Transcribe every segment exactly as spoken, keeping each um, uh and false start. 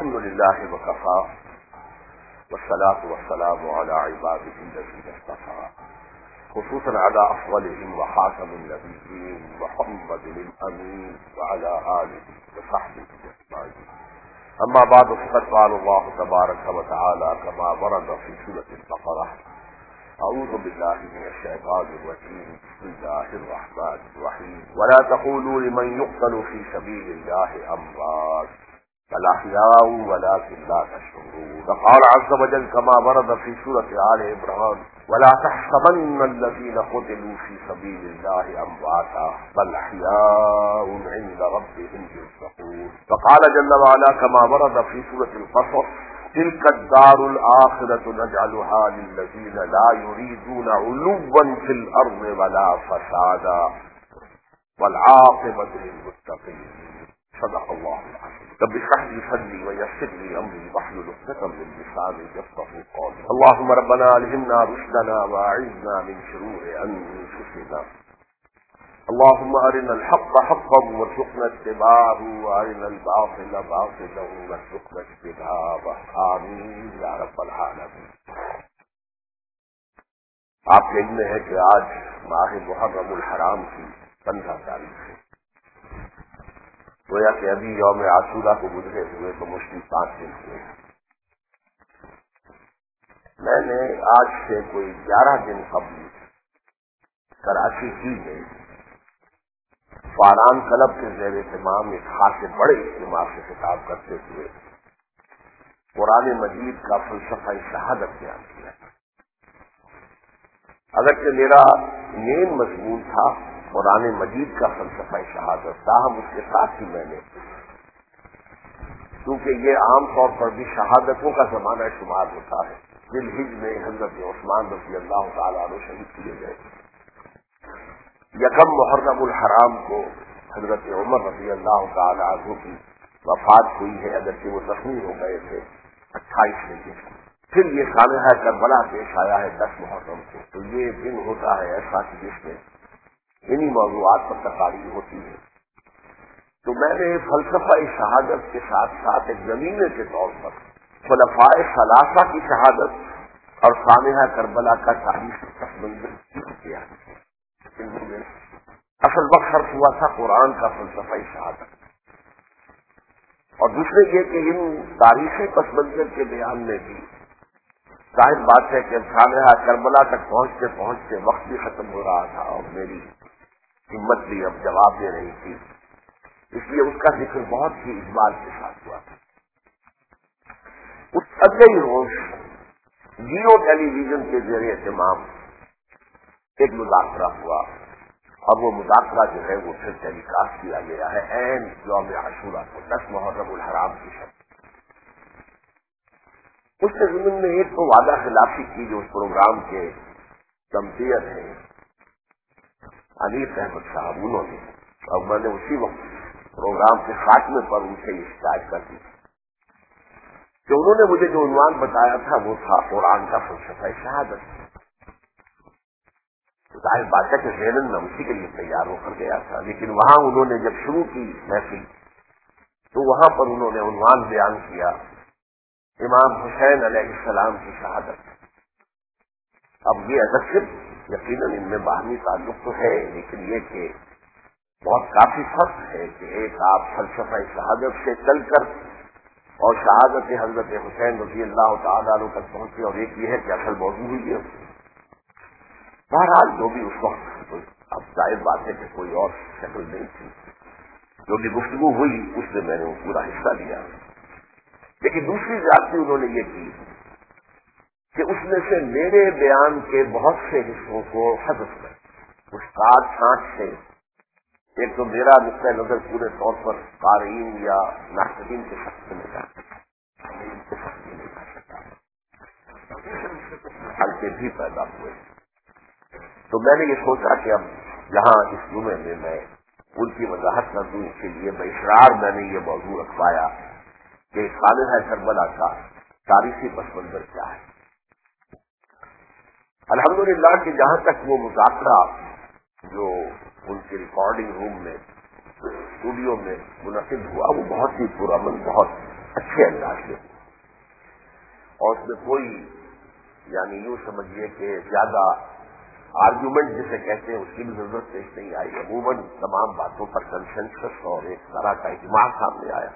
الحمد لله وكفى والصلاة والسلام على عباده الذين اصطفى خصوصا على أفضلهم وخاتم النبيين محمد الأمين وعلى آله وصحبه أجمعين. أما بعد فقد قال الله تبارك وتعالى كما ورد في سورة البقرة: أعوذ بالله من الشيطان الرجيم بسم الله الرحمن الرحيم ولا تقولوا لمن يقتل في سبيل الله أموات بل أحياء ولكن لا تشعرون. وقال عز وجل كما ورد في سورة آل عمران: ولا تحسبن الذين قتلوا في سبيل الله أمواتا بل أحياء عند ربهم يرزقون. وقال جل وعلا كما ورد في سورة القصص: تلك الدار الآخرة نجعلها للذين لا يريدون علوا في الأرض ولا فسادا والعاقبة للمتقين. صدق الله العظيم. رب اشرح لي صدري ويسر لي امري واحلل عقدة من لساني يفقهوا قولي. اللهم ربنا الهمنا رشدنا واعذنا من شرور انفسنا. اللهم ارنا الحق حقا وارزقنا اتباعه وارنا الباطل باطلا وارزقنا اجتنابه. آمین یا رب العالمین. آپ دیکھتے ہیں کہ آج ماہ محرم الحرام کی پندرہ تاریخ ہے. گویا کہ ابھی یوم عاشورہ کو گزرے ہوئے تو مشکل پانچ دن ہوئے. میں نے آج سے کوئی گیارہ دن قبل کراچی ہی میں فاران کلب کے زیر اہتمام ایک خاصے بڑے اجتماع سے خطاب کرتے ہوئے قرآن مجید کا فلسفہ شہادت بیان کیا. اگرچہ میرا مین مضمون تھا قرآن مجید کا فلسفہ شہادت، تاہم اس کے ساتھ ہی میں نے، کیونکہ یہ عام طور پر بھی شہادتوں کا زمانہ شمار ہوتا ہے، ذی الحجہ میں حضرت عثمان رضی اللہ تعالیٰ عنہ شہید کیے گئے. یکم محرم الحرام کو حضرت عمر رضی اللہ تعالیٰ عنہ کی وفات ہوئی ہے، اگرچہ وہ زخمی ہو گئے تھے اٹھائیس میں. پھر یہ سانحہ کربلا پیش آیا ہے دس محرم کو. تو یہ دن ہوتا ہے ایسا کہ جس میں انہی موضوعات پر تقاریر ہوتی ہے. تو میں نے فلسفہ شہادت کے ساتھ ساتھ ایک زمینے کے طور پر خلفاء ثلاثہ کی شہادت اور سانحہ کربلا کا تاریخی پس منظر کیا. اصل وقت صرف ہوا تھا قرآن کا فلسفہ شہادت، اور دوسرے یہ کہ ان تاریخی پس منظر کے بیان میں بھی ظاہر بات ہے کہ سانحہ کربلا تک پہنچتے پہنچتے وقت بھی ختم ہو رہا تھا اور میری ہمت بھی اب جواب دے رہی تھی، اس لیے اس کا ذکر بہت ہی اجمال کے ساتھ ہوا. اس اگلے ہی روز جیو ٹیلی ویژن کے زیر اہتمام ایک مذاکرہ ہوا، اور وہ مذاکرہ جو ہے وہ پھر ٹیلی کاسٹ کیا گیا ہے عین یوم عاشورہ کو، دس محرم الحرام کی شب. اس کے ضمن میں ایک تو وعدہ خلافی کی جو اس پروگرام کے تمثیل ہیں انیس احمد صاحب، انہوں نے، اور میں نے اسی وقت پروگرام کے خاتمے پر ان سے یہ شکایت کر دی کہ انہوں نے مجھے جو عنوان بتایا تھا وہ تھا قرآن کا فلسفہ شہادت. ظاہر بات ہے کہ ذہن میں اسی کے لیے تیار ہو کر گیا تھا، لیکن وہاں انہوں نے جب شروع کی محفل تو وہاں پر انہوں نے عنوان بیان کیا امام حسین علیہ السلام کی شہادت. اب یہ اگرچہ یقیناً ان میں باہمی تعلق تو ہے، لیکن یہ کہ بہت کافی فرق ہے کہ ایک آپ فلسفہ شہادت سے چل کر اور شہادت حضرت حسین رضی اللہ تعالیٰ عنہ تک پہنچے، اور ایک یہ ہے کہ اصل موضوع ہوئی ہے. بہرحال جو بھی اس وقت اب ظاہر بات ہے کہ کوئی اور شکل نہیں تھی، جو بھی گفتگو ہوئی اس میں میں نے وہ پورا حصہ لیا. لیکن دوسری زیادتی انہوں نے یہ کی کہ اس میں سے میرے بیان کے بہت سے حصوں کو حذف کر اس کاٹ چھانٹ سے، ایک تو میرا نقطۂ نظر پورے طور پر قارئین یا ناقدین کے شخص میں جا سکتا بھی پیدا ہوئے. تو میں نے یہ سوچا کہ اب یہاں اس جمعے میں میں ان کی وضاحت کر دوں. اس کے لیے باشرار میں نے یہ موضوع رکھوایا کہ سانحہ کربلا کا تاریخی پس منظر کیا ہے. الحمدللہ کہ جہاں تک وہ مذاکرہ جو ان کی ریکارڈنگ روم میں اسٹوڈیو میں منعقد ہوا وہ بہت ہی پرامن، بہت اچھے انداز میں، اور اس میں کوئی یعنی یوں سمجھیے کہ زیادہ آرگیومنٹ جسے کہتے ہیں اس کی بھی ضرورت پیش نہیں آئی. عموماً تمام باتوں پر کنسنسس اور ایک طرح کا اجماع سامنے آیا.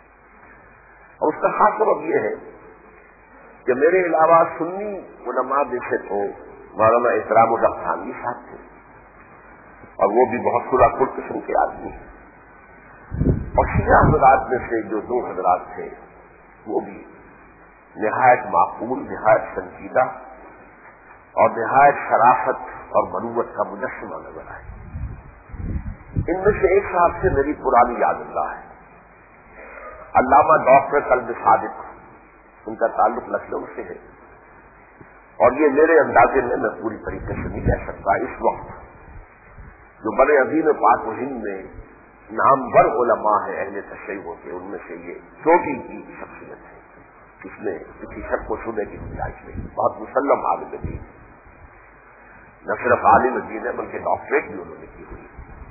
اور اس کا خاص سبب یہ ہے کہ میرے علاوہ سنی علماء میں سے تو مولانا احترام الحق تھانوی صاحب تھے، اور وہ بھی بہت خلا خل قسم کے آدمی ہیں، اور شیعہ حضرات میں سے جو دو حضرات تھے وہ بھی نہایت معقول، نہایت سنجیدہ اور نہایت شرافت اور مروت کا مجسمہ نظر آئے. ان میں سے ایک صاحب سے میری پرانی یاد اللہ ہے، علامہ ڈاکٹر قلب صادق. ان کا تعلق لکھنؤ سے ہے، اور یہ میرے اندازے میں میں پوری طریقے سے نہیں کہہ سکتا اس وقت جو بڑے عظیم پاک و ہند میں نامور علماء ہیں اہل تشیع کے، ان میں سے یہ چوٹی کی شخصیت ہے، اس میں کسی شک و شبے کی گنجائش نہیں. بہت مسلم عالم دین، نہ صرف عالم دین ہے بلکہ ڈاکٹریٹ بھی انہوں نے کی ہوئی.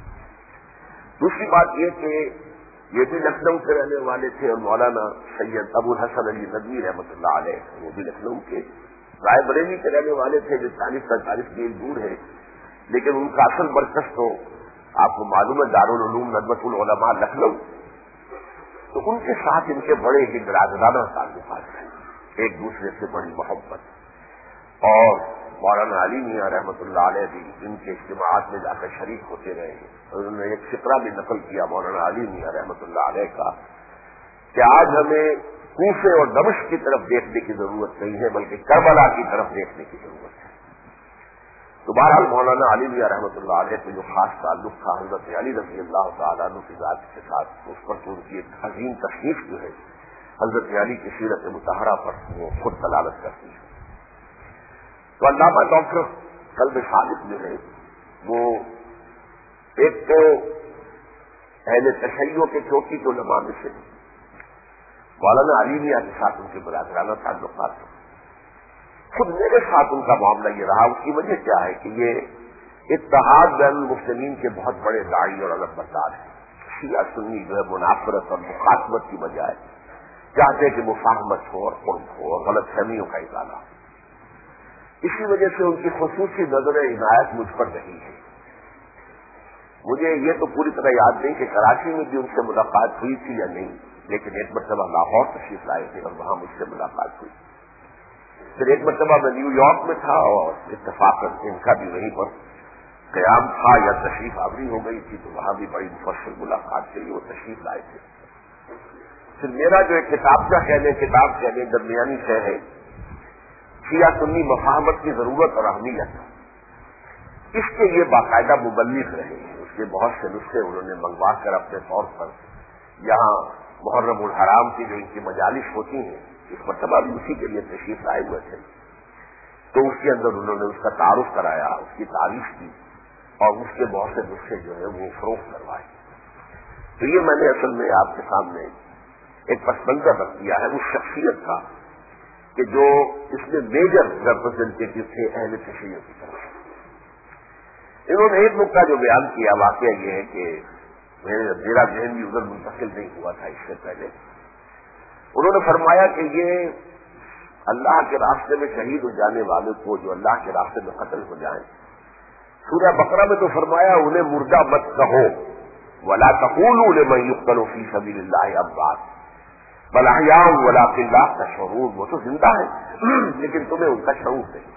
دوسری بات یہ کہ یہ بھی لکھنؤ کے رہنے والے تھے، اور مولانا سید ابو الحسن علی ندوی رحمۃ اللہ علیہ وہ بھی لکھنؤ کے، رائے بریلی کے رہنے والے تھے جو چالیس پینتالیس میل دور ہے، لیکن ان کا اصل مرکز تو آپ کو معلوم ہے دارالعلوم ندوۃ العلماء لکھنؤ. تو ان کے ساتھ ان کے بڑے ہی برادرانہ تعلقات ہیں، ایک دوسرے سے بڑی محبت. اور مولانا علی میاں رحمۃ اللہ علیہ بھی ان کے اجتماعات میں جا کر شریک ہوتے رہے ہیں. انہوں نے ایک فقرہ بھی نقل کیا مولانا علی میاں رحمۃ اللہ علیہ کا کہ آج ہمیں کوفے اور دمشق کی طرف دیکھنے کی ضرورت نہیں ہے بلکہ کربلا کی طرف دیکھنے کی ضرورت ہے. تو بہرحال مولانا علی میاں رحمۃ اللہ علیہ کے جو خاص تعلق تھا حضرت علی رضی اللہ تعالیٰ عنہ کی ذات کے ساتھ، اس پر تو ان کی ایک عظیم تصنیف جو ہے حضرت علی کی سیرت مطہرہ پر وہ خود دلالت کرتی ہے. تو علامہ ڈاکٹر قلب صادق جو ہے وہ ایک تو اہل تشیع کے چوٹی کے علماء میں سے مولانا علی میاں کے ساتھ ان کے برادرانہ تعلقات ہیں. خود میرے ساتھ ان کا معاملہ یہ رہا. اس کی وجہ کیا ہے کہ یہ اتحاد بین المسلمین کے بہت بڑے داعی اور علم بردار ہیں. شیعہ سنی جو ہے منافرت اور مخاطبت کی بجائے چاہتے کہ مفاہمت ہو اور قرب ہو اور غلط فہمیوں کا ازالہ. اسی وجہ سے ان کی خصوصی نظر عنایت مجھ پر رہی ہے. مجھے یہ تو پوری طرح یاد نہیں کہ کراچی میں بھی ان سے ملاقات ہوئی تھی یا نہیں، لیکن ایک مرتبہ لاہور تشریف لائے تھے اور وہاں مجھ سے ملاقات ہوئی. پھر ایک مرتبہ میں نیو یارک میں تھا اور اتفاقاً ان کا بھی وہیں پر قیام تھا یا تشریف آوری ہو گئی تھی، تو وہاں بھی بڑی مفصل ملاقات کے لیے وہ تشریف لائے تھے. پھر میرا جو ایک کتاب کا کہنے کتاب کہنے درمیانی شے ہے شیعہ سنی مفاہمت کی ضرورت اور اہمیت، اس کے یہ باقاعدہ مبلغ رہے ہیں. اس کے بہت سے نسخے انہوں نے منگوا کر اپنے طور پر یہاں محرم الحرام کی جو ان کی مجالس ہوتی ہیں اس مرتبہ بھی اسی کے لیے تشریف لائے ہوئے تھے. تو اس کے اندر انہوں نے اس کا تعارف کرایا، اس کی تعریف کی اور اس کے بہت سے نسخے جو ہے وہ فروخت کروائے. تو یہ میں نے اصل میں آپ کے سامنے ایک پس منظر رکھ دیا ہے اس شخصیت کا کہ جو اس میں میجر ریپرزینٹیٹو تھے اہل تشیع کی طرف. انہوں نے ایک نقطہ جو بیان کیا واقعہ یہ ہے کہ میرا ذہن بھی ادھر منتقل نہیں ہوا تھا اس سے پہلے. انہوں نے فرمایا کہ یہ اللہ کے راستے میں شہید ہو جانے والے کو جو اللہ کے راستے میں قتل ہو جائیں، سورہ بقرہ میں تو فرمایا انہیں مردہ مت کہو، ولا تقولوا لمن يقتل في سبيل الله اموات بل احياء ولكن لا تشعرون. وہ تو زندہ ہے لیکن تمہیں ان کا شعور نہیں.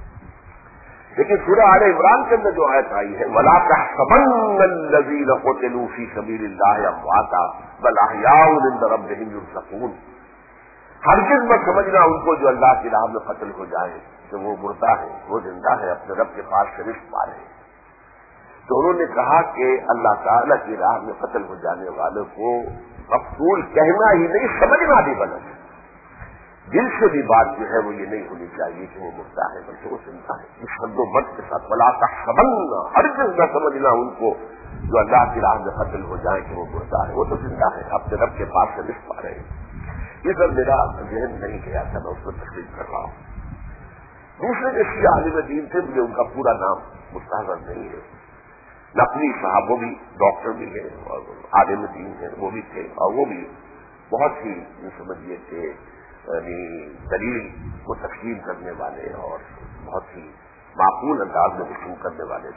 لیکن سورہ آل عمران کے اندر جو آیت آئی ہے وَلَا تَحْسَبَنَّ الَّذِينَ قُتِلُوا فِي سَبِيلِ اللَّهِ أَمْوَاتًا بَلْ أَحْيَاءٌ عِندَ رَبِّهِمْ يُرْزَقُونَ. ہرگز مت سمجھنا ان کو جو اللہ کی راہ میں قتل ہو جائے کہ وہ مردہ ہے، وہ زندہ ہے، اپنے رب کے پاس سے رزق پا رہے ہیں. تو انہوں نے کہا کہ اللہ تعالیٰ کی راہ میں قتل ہو جانے والوں کو مقتول کہنا ہی نہیں سمجھنا بھی غلط ہے. دل سے بھی بات جو ہے وہ یہ نہیں ہونی چاہیے کہ وہ مردہ ہے بلکہ وہ زندہ ہے. اس حد و مت کے ساتھ بلا تحسبن، ہرگز نہ سمجھنا ان کو جو اللہ کی راہ میں قتل ہو جائے کہ وہ مردہ ہے، وہ تو زندہ ہے، اپنے رب کے پاس سے رزق پا رہے ہیں. یہ سب میرا ذہن نہیں گیا تھا، میں اس کو تسلیم کر رہا ہوں. دوسرے جو شیعہ عالم دین تھے مجھے ان کا پورا نام مستحضر نہیں ہے. نقوی صاحب وہ بھی ڈاکٹر بھی ہیں اور عالم دین ہیں، وہ بھی تھے اور وہ بھی بہت ہی یہ سمجھیے کہ یعنی دلیل کو تسلیم کرنے والے اور بہت ہی معقول انداز میں گفتگو کرنے والے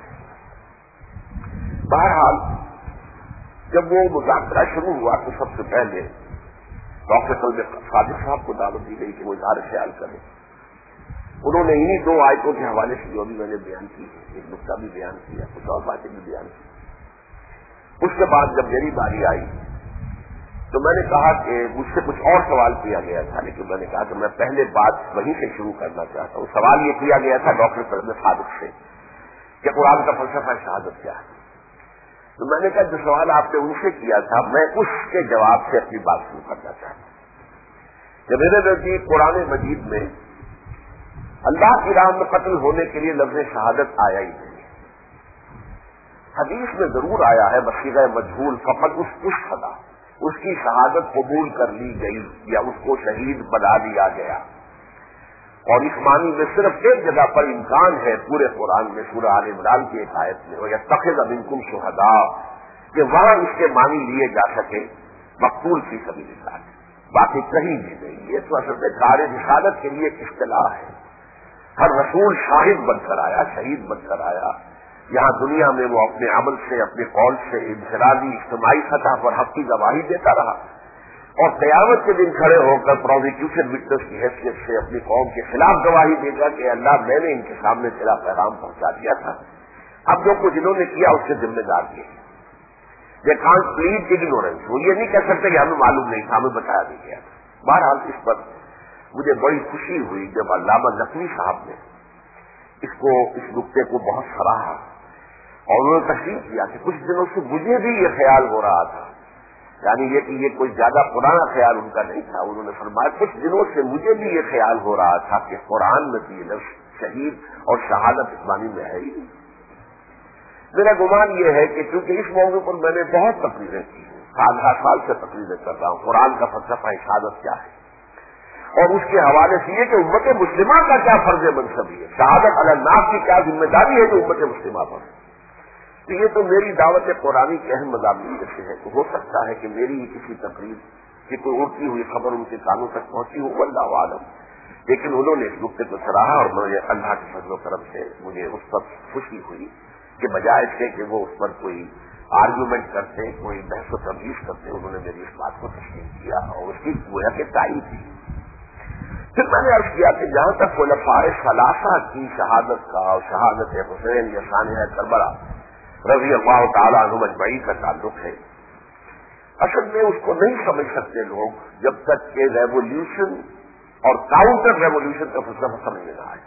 تھے. بہرحال جب وہ مذاکرہ شروع ہوا تو سب سے پہلے ڈاکٹر قلب صادق صاحب کو دعوت دی گئی کہ وہ اظہار خیال کریں. انہوں نے انہی دو آیتوں کے حوالے سے جو بھی میں نے بیان کی ہے ایک نقطہ بھی بیان کیا, کچھ اور باتیں بھی بیان کی. اس کے بعد جب میری باری آئی تو میں نے کہا کہ مجھ سے کچھ اور سوال کیا گیا تھا, لیکن میں نے کہا کہ میں پہلے بات وہیں سے شروع کرنا چاہتا ہوں. سوال یہ کیا گیا تھا ڈاکٹر قلب صادق سے کہ قرآن کا فلسفہ شہادت کیا ہے. تو میں نے کہا جو سوال آپ نے ان سے کیا تھا میں اس کے جواب سے اپنی بات شروع کرنا چاہتا ہوں کہ میرے نزدیک قرآن مجید میں اللہ کی راہ میں قتل ہونے کے لیے لفظ شہادت آیا ہی نہیں. حدیث میں ضرور آیا ہے بصیغہ مجہول فقط اس اس خدا اس کی شہادت قبول کر لی گئی یا اس کو شہید بنا دیا گیا. اور اس معنی میں صرف ایک جگہ پر امکان ہے پورے قرآن میں سورہ آل عمران کی ایک آیت میں وَيَتَّخِذَ مِنكُمْ شُهَدَاءَ کہ وہاں اس کے معنی لیے جا سکے مقتول فی سبیل اللہ. باقی کہیں بھی نہیں. یہ تو اصل میں کار رسالت کے لیے ایک اصطلاح ہے. ہر رسول شاہد بن کر آیا, شہید بن کر آیا. یہاں دنیا میں وہ اپنے عمل سے اپنے قول سے انفرادی اجتماعی سطح پر حق کی گواہی دیتا رہا اور قیامت کے دن کھڑے ہو کر پروزیکیوشن وٹنس کی حیثیت سے اپنی قوم کے خلاف گواہی دے گا کہ اللہ میں نے ان کے سامنے تیرا پیغام پہنچا دیا تھا, اب جو کچھ انہوں نے کیا اس کے ذمہ دار یہ دے کانٹ پلیڈ اگنورینس. وہ یہ نہیں کہہ سکتے کہ ہمیں معلوم نہیں تھا, ہمیں بتایا نہیں گیا. بہرحال اس پر مجھے بڑی خوشی ہوئی جب علامہ نقوی صاحب نے اس کو اس نقطے کو بہت سراہا اور انہوں نے تشریح کیا کہ کچھ دنوں سے مجھے بھی یہ خیال ہو رہا تھا, یعنی یہ کہ یہ کوئی زیادہ پرانا خیال ان کا نہیں تھا. انہوں نے فرمایا کچھ دنوں سے مجھے بھی یہ خیال ہو رہا تھا کہ قرآن میں بھی لفظ شہید اور شہادت اسلامی میں ہے ہی. میرا گمان یہ ہے کہ چونکہ اس موضوع پر میں نے بہت تقریریں کی ہیں, سال ہر سال سے تقریریں کر رہا ہوں قرآن کا فلسفہ شہادت کیا ہے اور اس کے حوالے سے یہ کہ امت مسلمہ کا کیا فرض منصبی ہے, شہادت علی الناس کی کیا ذمہ داری ہے جو امت مسلمہ پر. تو یہ تو میری دعوت قرآنی کے اہم مضامین میں سے ہے. تو ہو سکتا ہے کہ میری کسی تقریر کی کوئی اڑتی ہوئی خبر ان کے کانوں تک پہنچی ہو, واللہ عالم. لیکن انہوں نے اس نقطے کو سراہا اور مجھے اللہ کے فضل و کرم سے مجھے اس پر خوشی ہوئی کہ بجائے اس کے کہ وہ اس پر کوئی آرگیومنٹ کرتے, کوئی بحث و تبدیل کرتے, انہوں نے میری اس بات کو تسلیم کیا اور اس کی گویا کہ تائید کی. پھر میں نے عرض کیا کہ جہاں تک خلفاء ثلاثہ کی شہادت کا اور شہادت حسین یا ثانیہ کربلا رضی اللہ تعالیٰ عنہم اجمعین کا تعلق ہے, اصل میں اس کو نہیں سمجھ سکتے لوگ جب تک کہ ریولیوشن اور کاؤنٹر ریولیوشن کا فلسفہ سمجھ میں نہ آئے.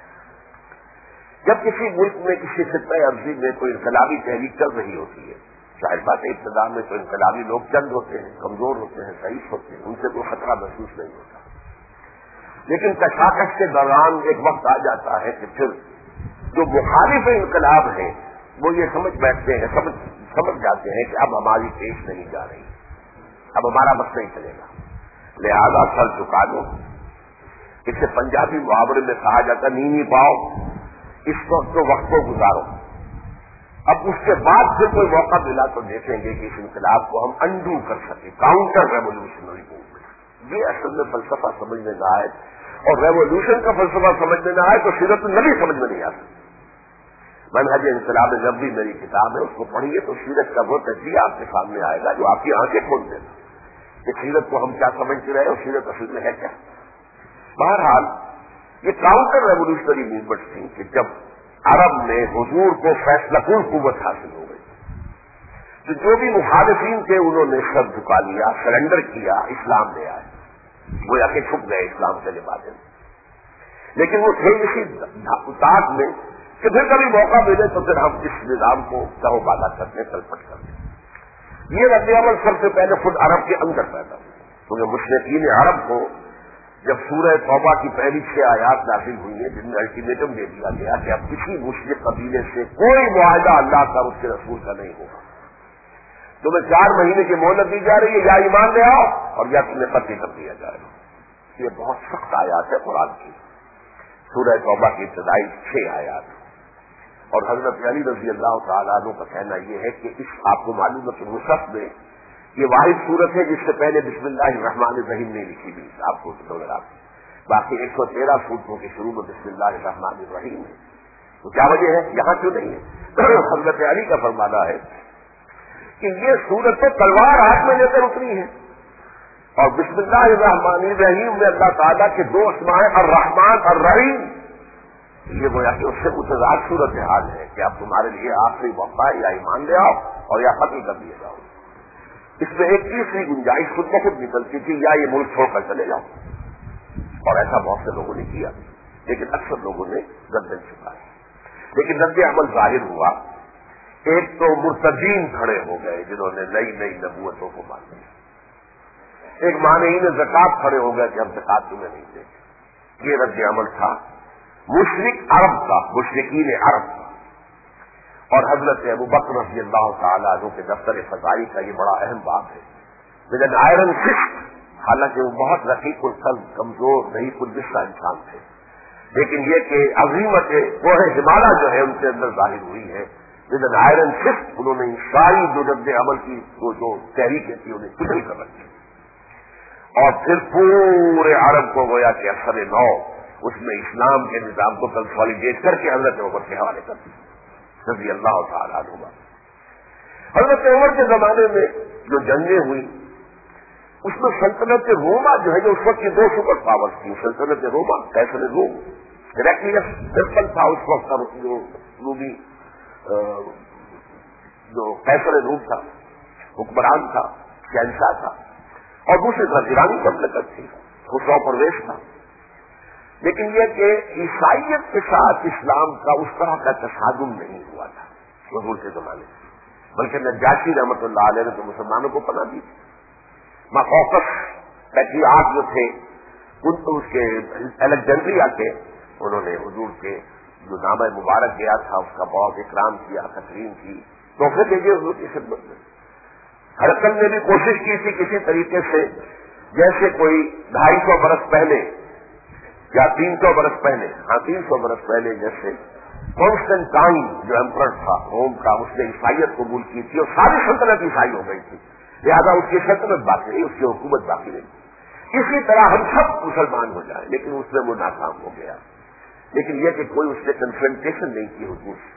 جب کسی ملک میں کسی خطہ عرضی میں کوئی انقلابی تحریک چل رہی ہوتی ہے, ظاہر بات ہے ابتدا میں تو انقلابی لوگ چند ہوتے ہیں, کمزور ہوتے ہیں, ضعیف ہوتے ہیں, ان سے کوئی خطرہ محسوس نہیں ہوتا. لیکن کشاکش کے دوران ایک وقت آ جاتا ہے کہ پھر جو مخالف انقلاب ہیں وہ یہ سمجھ بیٹھتے ہیں, سمجھ سمجھ جاتے ہیں کہ اب ہماری پیش نہیں جا رہی, اب ہمارا بس نہیں چلے گا, لہذا سر جھکا دو. اسے پنجابی محاورے میں کہا جاتا نیمی پاؤ, اس وقت تو وقت کو گزارو. اب اس کے بعد پھر کوئی موقع ملا تو دیکھیں گے کہ اس انقلاب کو ہم انڈو کر سکیں, کاؤنٹر ریولیوشنری موومنٹ. یہ اصل میں فلسفہ سمجھ میں نہ آئے اور ریولیوشن کا فلسفہ سمجھ میں نہ آئے تو سیرت النبی سمجھ میں نہیں آ سکتی. منہج انقلاب نبوی میری کتاب ہے, اس کو پڑھیے تو سیرت کا وہ تجزیہ آپ کے سامنے آئے گا جو آپ کی آنکھیں کھول دے گا کہ سیرت کو ہم کیا سمجھتے رہے اور سیرت اصل میں ہے کیا. بہرحال یہ کاؤنٹر ریولیوشنری موومنٹ تھی کہ جب عرب میں حضور کو فیصلہ کن قوت حاصل ہو گئی تو جو بھی مخالفین تھے انہوں نے سر جھکا لیا, سرنڈر کیا, اسلام لے آئے, وہ آ کے چھپ گئے اسلام سے لبادے میں. لیکن وہ تھے اسی طاق میں کہ پھر کبھی موقع ملے تو پھر ہم اس نظام کو کہو بالا کرتے تلپٹ کرتے. یہ رد عمل سب سے پہلے خود عرب کے اندر پیدا ہوا, کیونکہ مشرقین عرب کو جب سورہ توبہ کی پہلی چھ آیات نازل ہوئی ہیں جن میں الٹیمیٹم دے دیا گیا کہ اب کسی مشرق قبیلے سے کوئی معاہدہ اللہ کا اس کے رسول کا نہیں ہوگا, تمہیں چار مہینے کی مہلت دی جا رہی ہے, یا ایمان لے آؤ اور یا تمہیں قتل کر دیا جائے گا. یہ بہت سخت آیات ہے قرآن کی, سورہ توبہ کی ابتدائی چھ آیات. اور حضرت علی رضی اللہ تعالیٰ عنہ کا کہنا یہ ہے کہ اس آپ کو معلوم ہے کہ مصحف میں یہ واحد صورت ہے جس سے پہلے بسم اللہ الرحمن الرحیم نہیں لکھی ہوئی آپ کو نظر آتی. باقی ایک سو تیرہ صورتوں کے شروع میں بسم اللہ الرحمن الرحیم ہے. تو کیا وجہ ہے یہاں کیوں نہیں ہے؟ حضرت علی کا فرمانا ہے کہ یہ صورت تلوار ہاتھ میں لے کر اتری ہے اور بسم اللہ الرحمن الرحیم میں اللہ تعالیٰ کے دو اسماء الرحمن الرحیم یہ گویا کہ اس سے متضاد صورت حال ہے کہ اب تمہارے لیے آخری موقع ہے یا ایمان لے آؤ اور یا قتل کر دیے جاؤ. اس میں ایک تیسری گنجائش خود بخود نکلتی تھی یا یہ ملک چھوڑ کر چلے جاؤ اور ایسا بہت سے لوگوں نے کیا لیکن اکثر لوگوں نے گردن چھپائی. لیکن رد عمل ظاہر ہوا. ایک تو مرتدین کھڑے ہو گئے جنہوں نے نئی نئی نبوتوں کو مان لیا. ایک مانعین زکات کھڑے ہو گئے کہ ہم زکات تمہیں نہیں دیں. یہ رد عمل تھا مشرک عرب کا, مشرکین عرب کا. اور حضرت ابو بکر رضی اللہ تعالیٰ عنہ کے دفتر فضائی کا یہ بڑا اہم بات ہے. لیکن آئرن فسٹ, حالانکہ وہ بہت رقیق القلب, کمزور, ضعیف الجسم انسان تھے, لیکن یہ کہ عظیمت وہ ہے ہمالا جو ہے ان کے اندر ظاہر ہوئی ہے. لیکن آئرن فسٹ انہوں نے ساری جو رد عمل کی وہ جو تحریکیں تھی انہیں کچھ کر رکھی اور پھر پورے عرب کو گویا کہ اثر نو اس میں اسلام کے نظام کو کنسالیڈیٹ کر کے حضرت عمر کے حوالے کر دیا رضی اللہ تعالیٰ عنہ. حضرت عمر کے زمانے میں جو جنگیں ہوئی اس میں سلطنت روما جو ہے جو اس وقت کی دو سپر پاورز تھی. سلطنت روما قیصر روم ہیراکلیس سرپل تھا اس وقت کا جو رومی جو قیصر روم تھا, حکمران تھا, شہنشاہ تھا, اور دوسری طرف ایرانی مملکت تھی, خسرو پرویز تھا. لیکن یہ کہ عیسائیت کے ساتھ اسلام کا اس طرح کا تصادم نہیں ہوا تھا حضور کے زمانے میں, بلکہ نجاشی رحمۃ اللہ علیہ نے تو مسلمانوں کو پناہ دی. مقوقس پیٹریارک جو تھے ان کو اس کے الیگزینڈریا کے انہوں نے حضور کے جو نامہ مبارک گیا تھا اس کا بہت اکرام کیا, تقریم کی, تحفے بھیجے حضور کی خدمت میں. ہرقل نے بھی کوشش کی تھی کسی طریقے سے جیسے کوئی ڈھائی سو برس پہلے یا تین سو برس پہلے ہاں تین سو برس پہلے جیسے کانسٹنٹائن جو ایمپرر تھا روم کا, اس نے عیسائیت قبول کی تھی اور ساری سلطنت عیسائی ہو گئی تھی, لہٰذا اس کی سلطنت باقی نہیں, اس کی حکومت باقی نہیں. اسی طرح ہم سب مسلمان ہو جائیں, لیکن اس میں وہ ناکام ہو گیا. لیکن یہ کہ کوئی اس سے کنفرنٹیشن نہیں کی حضور سے.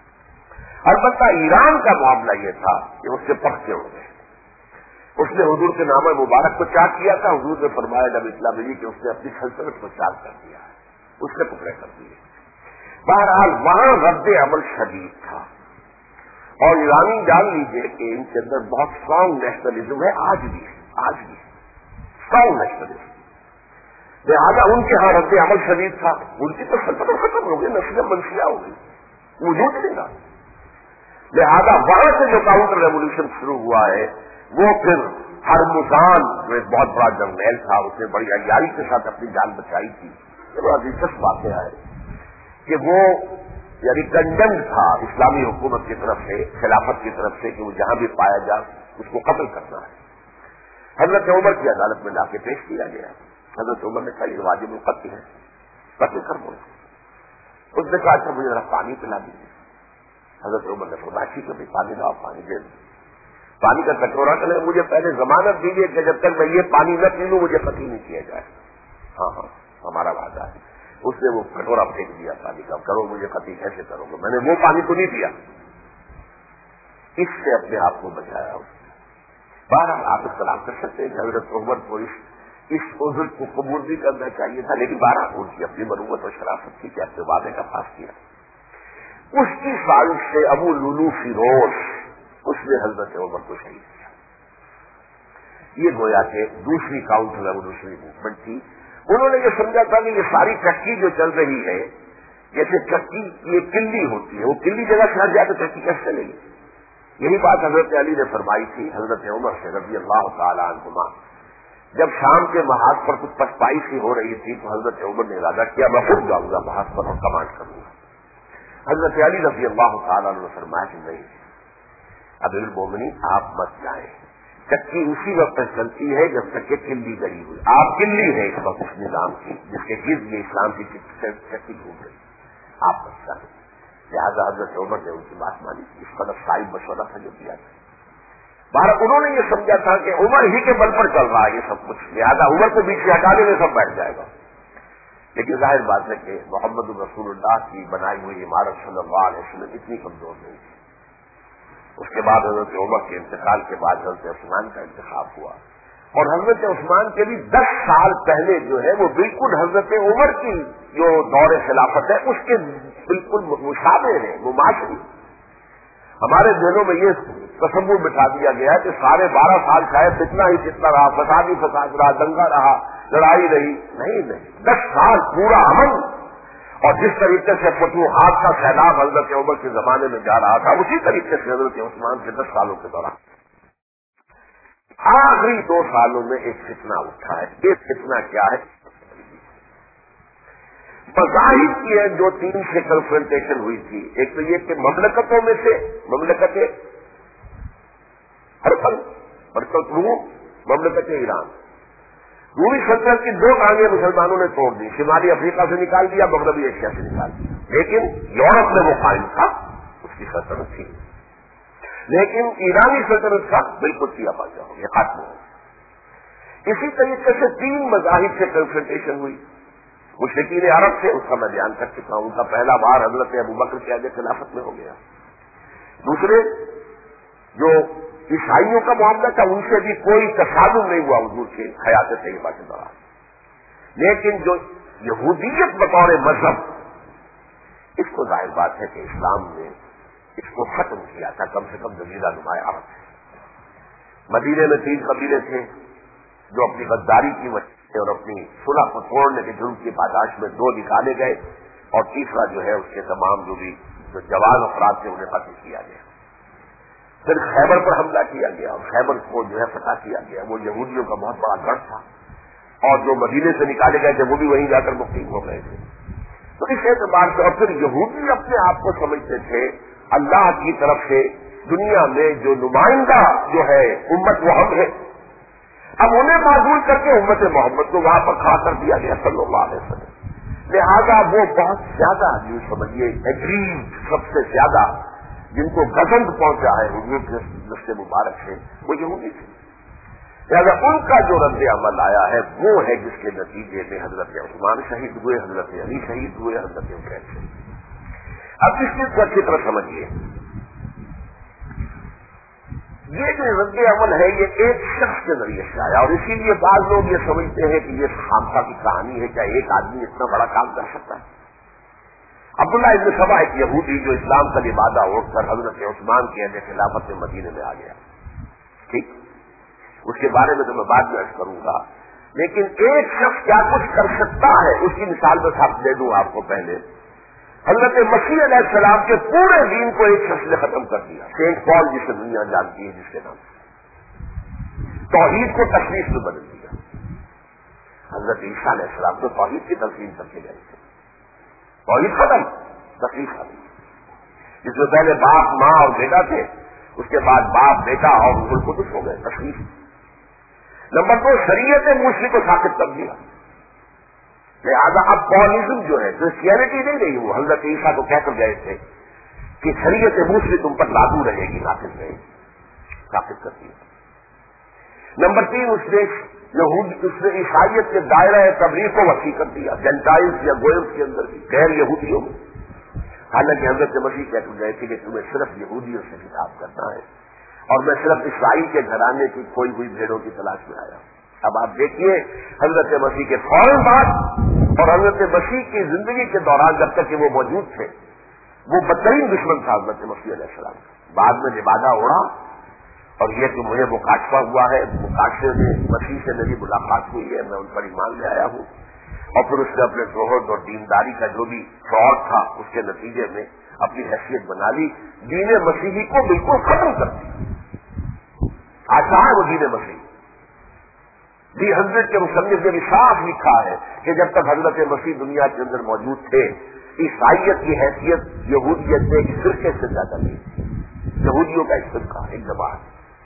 البتہ ایران کا معاملہ یہ تھا کہ اس سے پکے ہو گئے. اس نے حضور کے نامہ مبارک کو چاک کیا تھا, حضور نے فرمایا جب اطلاع ملی کہ اس نے اپنی سلطنت کو چاک کر دیا ہے, اس نے ٹکڑے کر دیے. بہرحال وہاں رد عمل شدید تھا اور ایرانی جان لیجیے کہ ان کے اندر بہت اسٹرانگ نیشنلزم ہے, آج بھی ہے, آج بھی اسٹرانگ نیشنلزم. لہٰذا ان کے ہاں رد عمل شدید تھا, ان کی تو سلطنت ختم ہو گئی, نسل منشیہ ہو گئی, وجود نہیں رہا. لہٰذا وہاں سے جو کاؤنٹر ریولیوشن شروع ہوا ہے وہ پھر ہرمزان جو ایک بہت بڑا جرنیل تھا, اس نے بڑی عیاری کے ساتھ اپنی جان بچائی تھی. یہ بڑا دلچسپ واقعہ ہے کہ وہ یعنی کنڈمڈ تھا اسلامی حکومت کی طرف سے, خلافت کی طرف سے, کہ وہ جہاں بھی پایا جائے اس کو قتل کرنا ہے. حضرت عمر کی عدالت میں لا کے پیش کیا گیا. حضرت عمر نے کہا یہ واجب القتل ہے, قتل کر دو. اس نے کہا اچھا مجھے ذرا پانی پلا دیجیے. حضرت عمر نے فرمایا ٹھیک ہے بھائی پانی لاؤ, پانی دے دو. پانی کا کٹورا کرے, مجھے پہلے ضمانت دیجیے کہ جب تک میں یہ پانی نہ پی لوں مجھے قتل نہیں کیا جائے. ہاں ہاں ہمارا وعدہ ہے. اس نے وہ کٹورا پھینک دیا پانی کا, کرو مجھے قتل کیسے کرو گے, میں نے وہ پانی کو نہیں پیا. اس سے اپنے آپ کو بچایا. اس نے بہرحال آپ اختلاف کر سکتے ہیں کہ حضرت عمر کو اس اس عذر کو قبول بھی کرنا چاہیے تھا, لیکن بہرحال ان کی اپنی مروت اور شرافت تھی کہ اپنے وعدے کا پاس کیا. اس کی سازش سے ابو لولو فیروز اس نے حضرت عمر کو شہید کیا. یہ گویا کہ دوسری کاؤنٹر ریولیوشنری موومنٹ تھی. انہوں نے یہ سمجھا تھا کہ یہ ساری چکی جو چل رہی ہے جیسے چکی یہ کلی ہوتی ہے, وہ کلی جگہ سے ہٹ جائے تو چکی کیسے چلے گی. یہی بات حضرت علی نے فرمائی تھی حضرت عمر سے رضی اللہ تعالی عنہما. جب شام کے محاذ پر کچھ پسپائی سی ہو رہی تھی تو حضرت عمر نے ارادہ کیا میں خود جاؤں گا محاذ پر اور کمانڈ کروں گا. حضرت علی رضی اللہ تعالیٰ نے فرمایا کہ نہیں امیر المومنین آپ مت جائیں, چکی اسی وقت تک چلتی ہے جب تک کہ کلی گڑی ہوئی. آپ کلی ہے اس وقت اس نظام کی جس کے گرد میں اسلام کی چکی گھوم گئی, آپ مت جائیں. لہٰذا حضرت عمر نے ان کی بات مانی. اس پر صاحب مشورہ تھا جو کیا تھا. بہر انہوں نے یہ سمجھا تھا کہ عمر ہی کے بل پر چل رہا ہے یہ سب کچھ، لہٰذا عمر کو بیچ سے ہٹانے میں سب بیٹھ جائے گا. لیکن ظاہر بات ہے کہ محمد رسول اللہ کی بنائی ہوئی عمارت صلی اللہ علیہ وسلم اتنی کمزور نہیں تھی. اس کے بعد حضرت عمر کے انتقال کے بعد حضرت عثمان کا انتخاب ہوا، اور حضرت عثمان کے بھی دس سال پہلے جو ہے وہ بالکل حضرت عمر کی جو دور خلافت ہے اس کے بالکل مشابہ ہے، مماثل. ہمارے ذہنوں میں یہ تصور بٹھا دیا گیا ہے کہ سارے بارہ سال شاید کتنا ہی کتنا رہا، فساد ہی فساد رہا، دنگا رہا، لڑائی رہی. نہیں نہیں، دس سال پورا امن. اور جس طریقے سے فتوحات کا سیلاب حضرت عمر کے زمانے میں جا رہا تھا اسی طریقے سے حضرت عثمان کے دس سالوں کے دوران آخری دو سالوں میں ایک فتنہ اٹھا ہے. یہ فتنہ کیا ہے؟ مذاہب کی ہے جو تین سے کنفرنٹیشن ہوئی تھی. ایک تو یہ کہ مملکتوں میں سے مملکتیں ہرپل برکت روم، مملکت ایران، رومی سلطنت کی دو ٹانگیں مسلمانوں نے توڑ دی، شمالی افریقہ سے نکال دیا، مغربی ایشیا سے نکال دیا. لیکن یورپ میں وہ قائم تھا، اس کی سلطنت تھی. لیکن ایرانی سلطنت کا بالکل کیا پاتا ہو، یہ ختم ہو. اسی طریقے سے تین مذاہب سے کنفرنٹیشن ہوئی. مشرکین عرب سے، اس کا میں بیان کر چکا ہوں، ان کا پہلا بار حضرت ابوبکر کے عہد خلافت میں ہو گیا. دوسرے جو عیسائیوں کا معاملہ تھا ان سے بھی کوئی تصادم نہیں ہوا حضور کی حیات طیبہ کے دوران. لیکن جو یہودیت بطور مذہب، اس کو ظاہر بات ہے کہ اسلام نے اس کو ختم کیا تھا، کم سے کم جزیرہ نمایاں عرب سے. مدینے میں تین قبیلے تھے جو اپنی غداری کی وجہ سے اور اپنی صلح کو توڑنے کے جرم کی پاداش میں دو نکالے گئے، اور تیسرا جو ہے اس کے تمام جو بھی جو جواز افراد تھے انہیں قتل کیا گیا. پھر خیبر پر حملہ کیا گیا اور خیبر کو جو ہے فتح کیا گیا. وہ یہودیوں کا بہت بڑا گڑھ تھا، اور جو مدینے سے نکالے گئے تھے وہ بھی وہیں جا کر مقیم ہو گئے تھے. تو اس اعتبار سے، اور پھر یہودی اپنے آپ کو سمجھتے تھے اللہ کی طرف سے دنیا میں جو نمائندہ جو ہے امت محمد ہے، اب انہیں معذول کر کے امت محمد کو وہاں پر کھڑا کر دیا گیا صلی اللہ علیہ وسلم. لہذا وہ بہت زیادہ جو سمجھیے ایگریوڈ، سب سے زیادہ جن کو گزند پہنچا ہے حضور کے دست مبارک سے، وہ یہودی تھے. لہٰذا ان کا جو رد عمل آیا ہے وہ ہے جس کے نتیجے میں حضرت عثمان شہید ہوئے، حضرت علی شہید ہوئے، حضرت حسین شہید. اب اس چیز کو اچھی طرح سمجھیے، یہ جو رد عمل ہے یہ ایک شخص کے ذریعے سے آیا، اور اسی لیے بعض لوگ یہ سمجھتے ہیں کہ یہ خامخواہ کی کہانی ہے، کیا ایک آدمی اتنا بڑا کام کر سکتا ہے. عبداللہ ابن سبا ایک یہودی جو اسلام کا لبادہ اٹھ کر حضرت عثمان کے عہد خلافت میں مدینے میں آ گیا، ٹھیک، اس کے بارے میں تو میں بعد میں عرض کروں گا. لیکن ایک شخص کیا کچھ کر سکتا ہے اس کی مثال میں صاحب دے دوں آپ کو. پہلے حضرت مسیح علیہ السلام کے پورے دین کو ایک شخص نے ختم کر دیا، سینٹ پال جسے دنیا جانتی ہے جس کے نام سے. توحید کو تشریف میں بدل دیا. حضرت عیسیٰ علیہ السلام تو توحید کی تلقین کر کے گئے تھے، توحید ختم، تکلیف ختم. جس میں پہلے باپ ماں اور بیٹا تھے، اس کے بعد باپ بیٹا اور روح القدس ہو گئے، تکلیف. نمبر دو، شریعت موسیٰ کو ثابت کر دیا. لہٰذا اب پالزم جو ہے کرسچینٹی نہیں رہی، وہ حضرت عیسیٰ کو کہہ کر گئے تھے کہ شریعت موسیٰ تم پر لاگو رہے گی، نافذ رہے گی، ثابت کر دیا. نمبر تین، اس نے یہود اس نے عیسائیت کے دائرہ تبلیغ کو وسیع کر دیا، جنٹائلز یا گوئلز کے اندر بھی، غیر یہودیوں میں. حالانکہ حضرت مسیح کہہ کر گئے تھے کہ تمہیں صرف یہودیوں سے خطاب کرنا ہے، اور میں صرف اسرائیل کے گھرانے کی کھوئی ہوئی بھیڑوں کی تلاش میں آیا. اب آپ دیکھیے حضرت مسیح کے فوراً بعد اور حضرت مسیح کی زندگی کے دوران جب تک کہ وہ موجود تھے وہ بدترین دشمن تھا حضرت مسیح علیہ السلام کا. بعد میں لبادہ اڑا، اور یہ کہ مجھے مکاشفہ ہوا ہے، مکاشفے میں مسیح سے میری ملاقات ہوئی ہے، میں ان پر ایمان لے آیا ہوں. اور پھر اس نے اپنے زہد اور دینداری کا جو بھی فراڈ تھا اس کے نتیجے میں اپنی حیثیت بنا لی، دین مسیحی کو بالکل ختم کر دیا. آج ہے وہ دین مسیحی. دی حضرت کے مصنف نے بھی صاف لکھا ہے کہ جب تک حضرت مسیح دنیا کے اندر موجود تھے عیسائیت کی حیثیت یہودیت سے ایک فرقے سے زیادہ نہیں تھی. یہودیوں کا ایک فرقہ، ایک جماعت.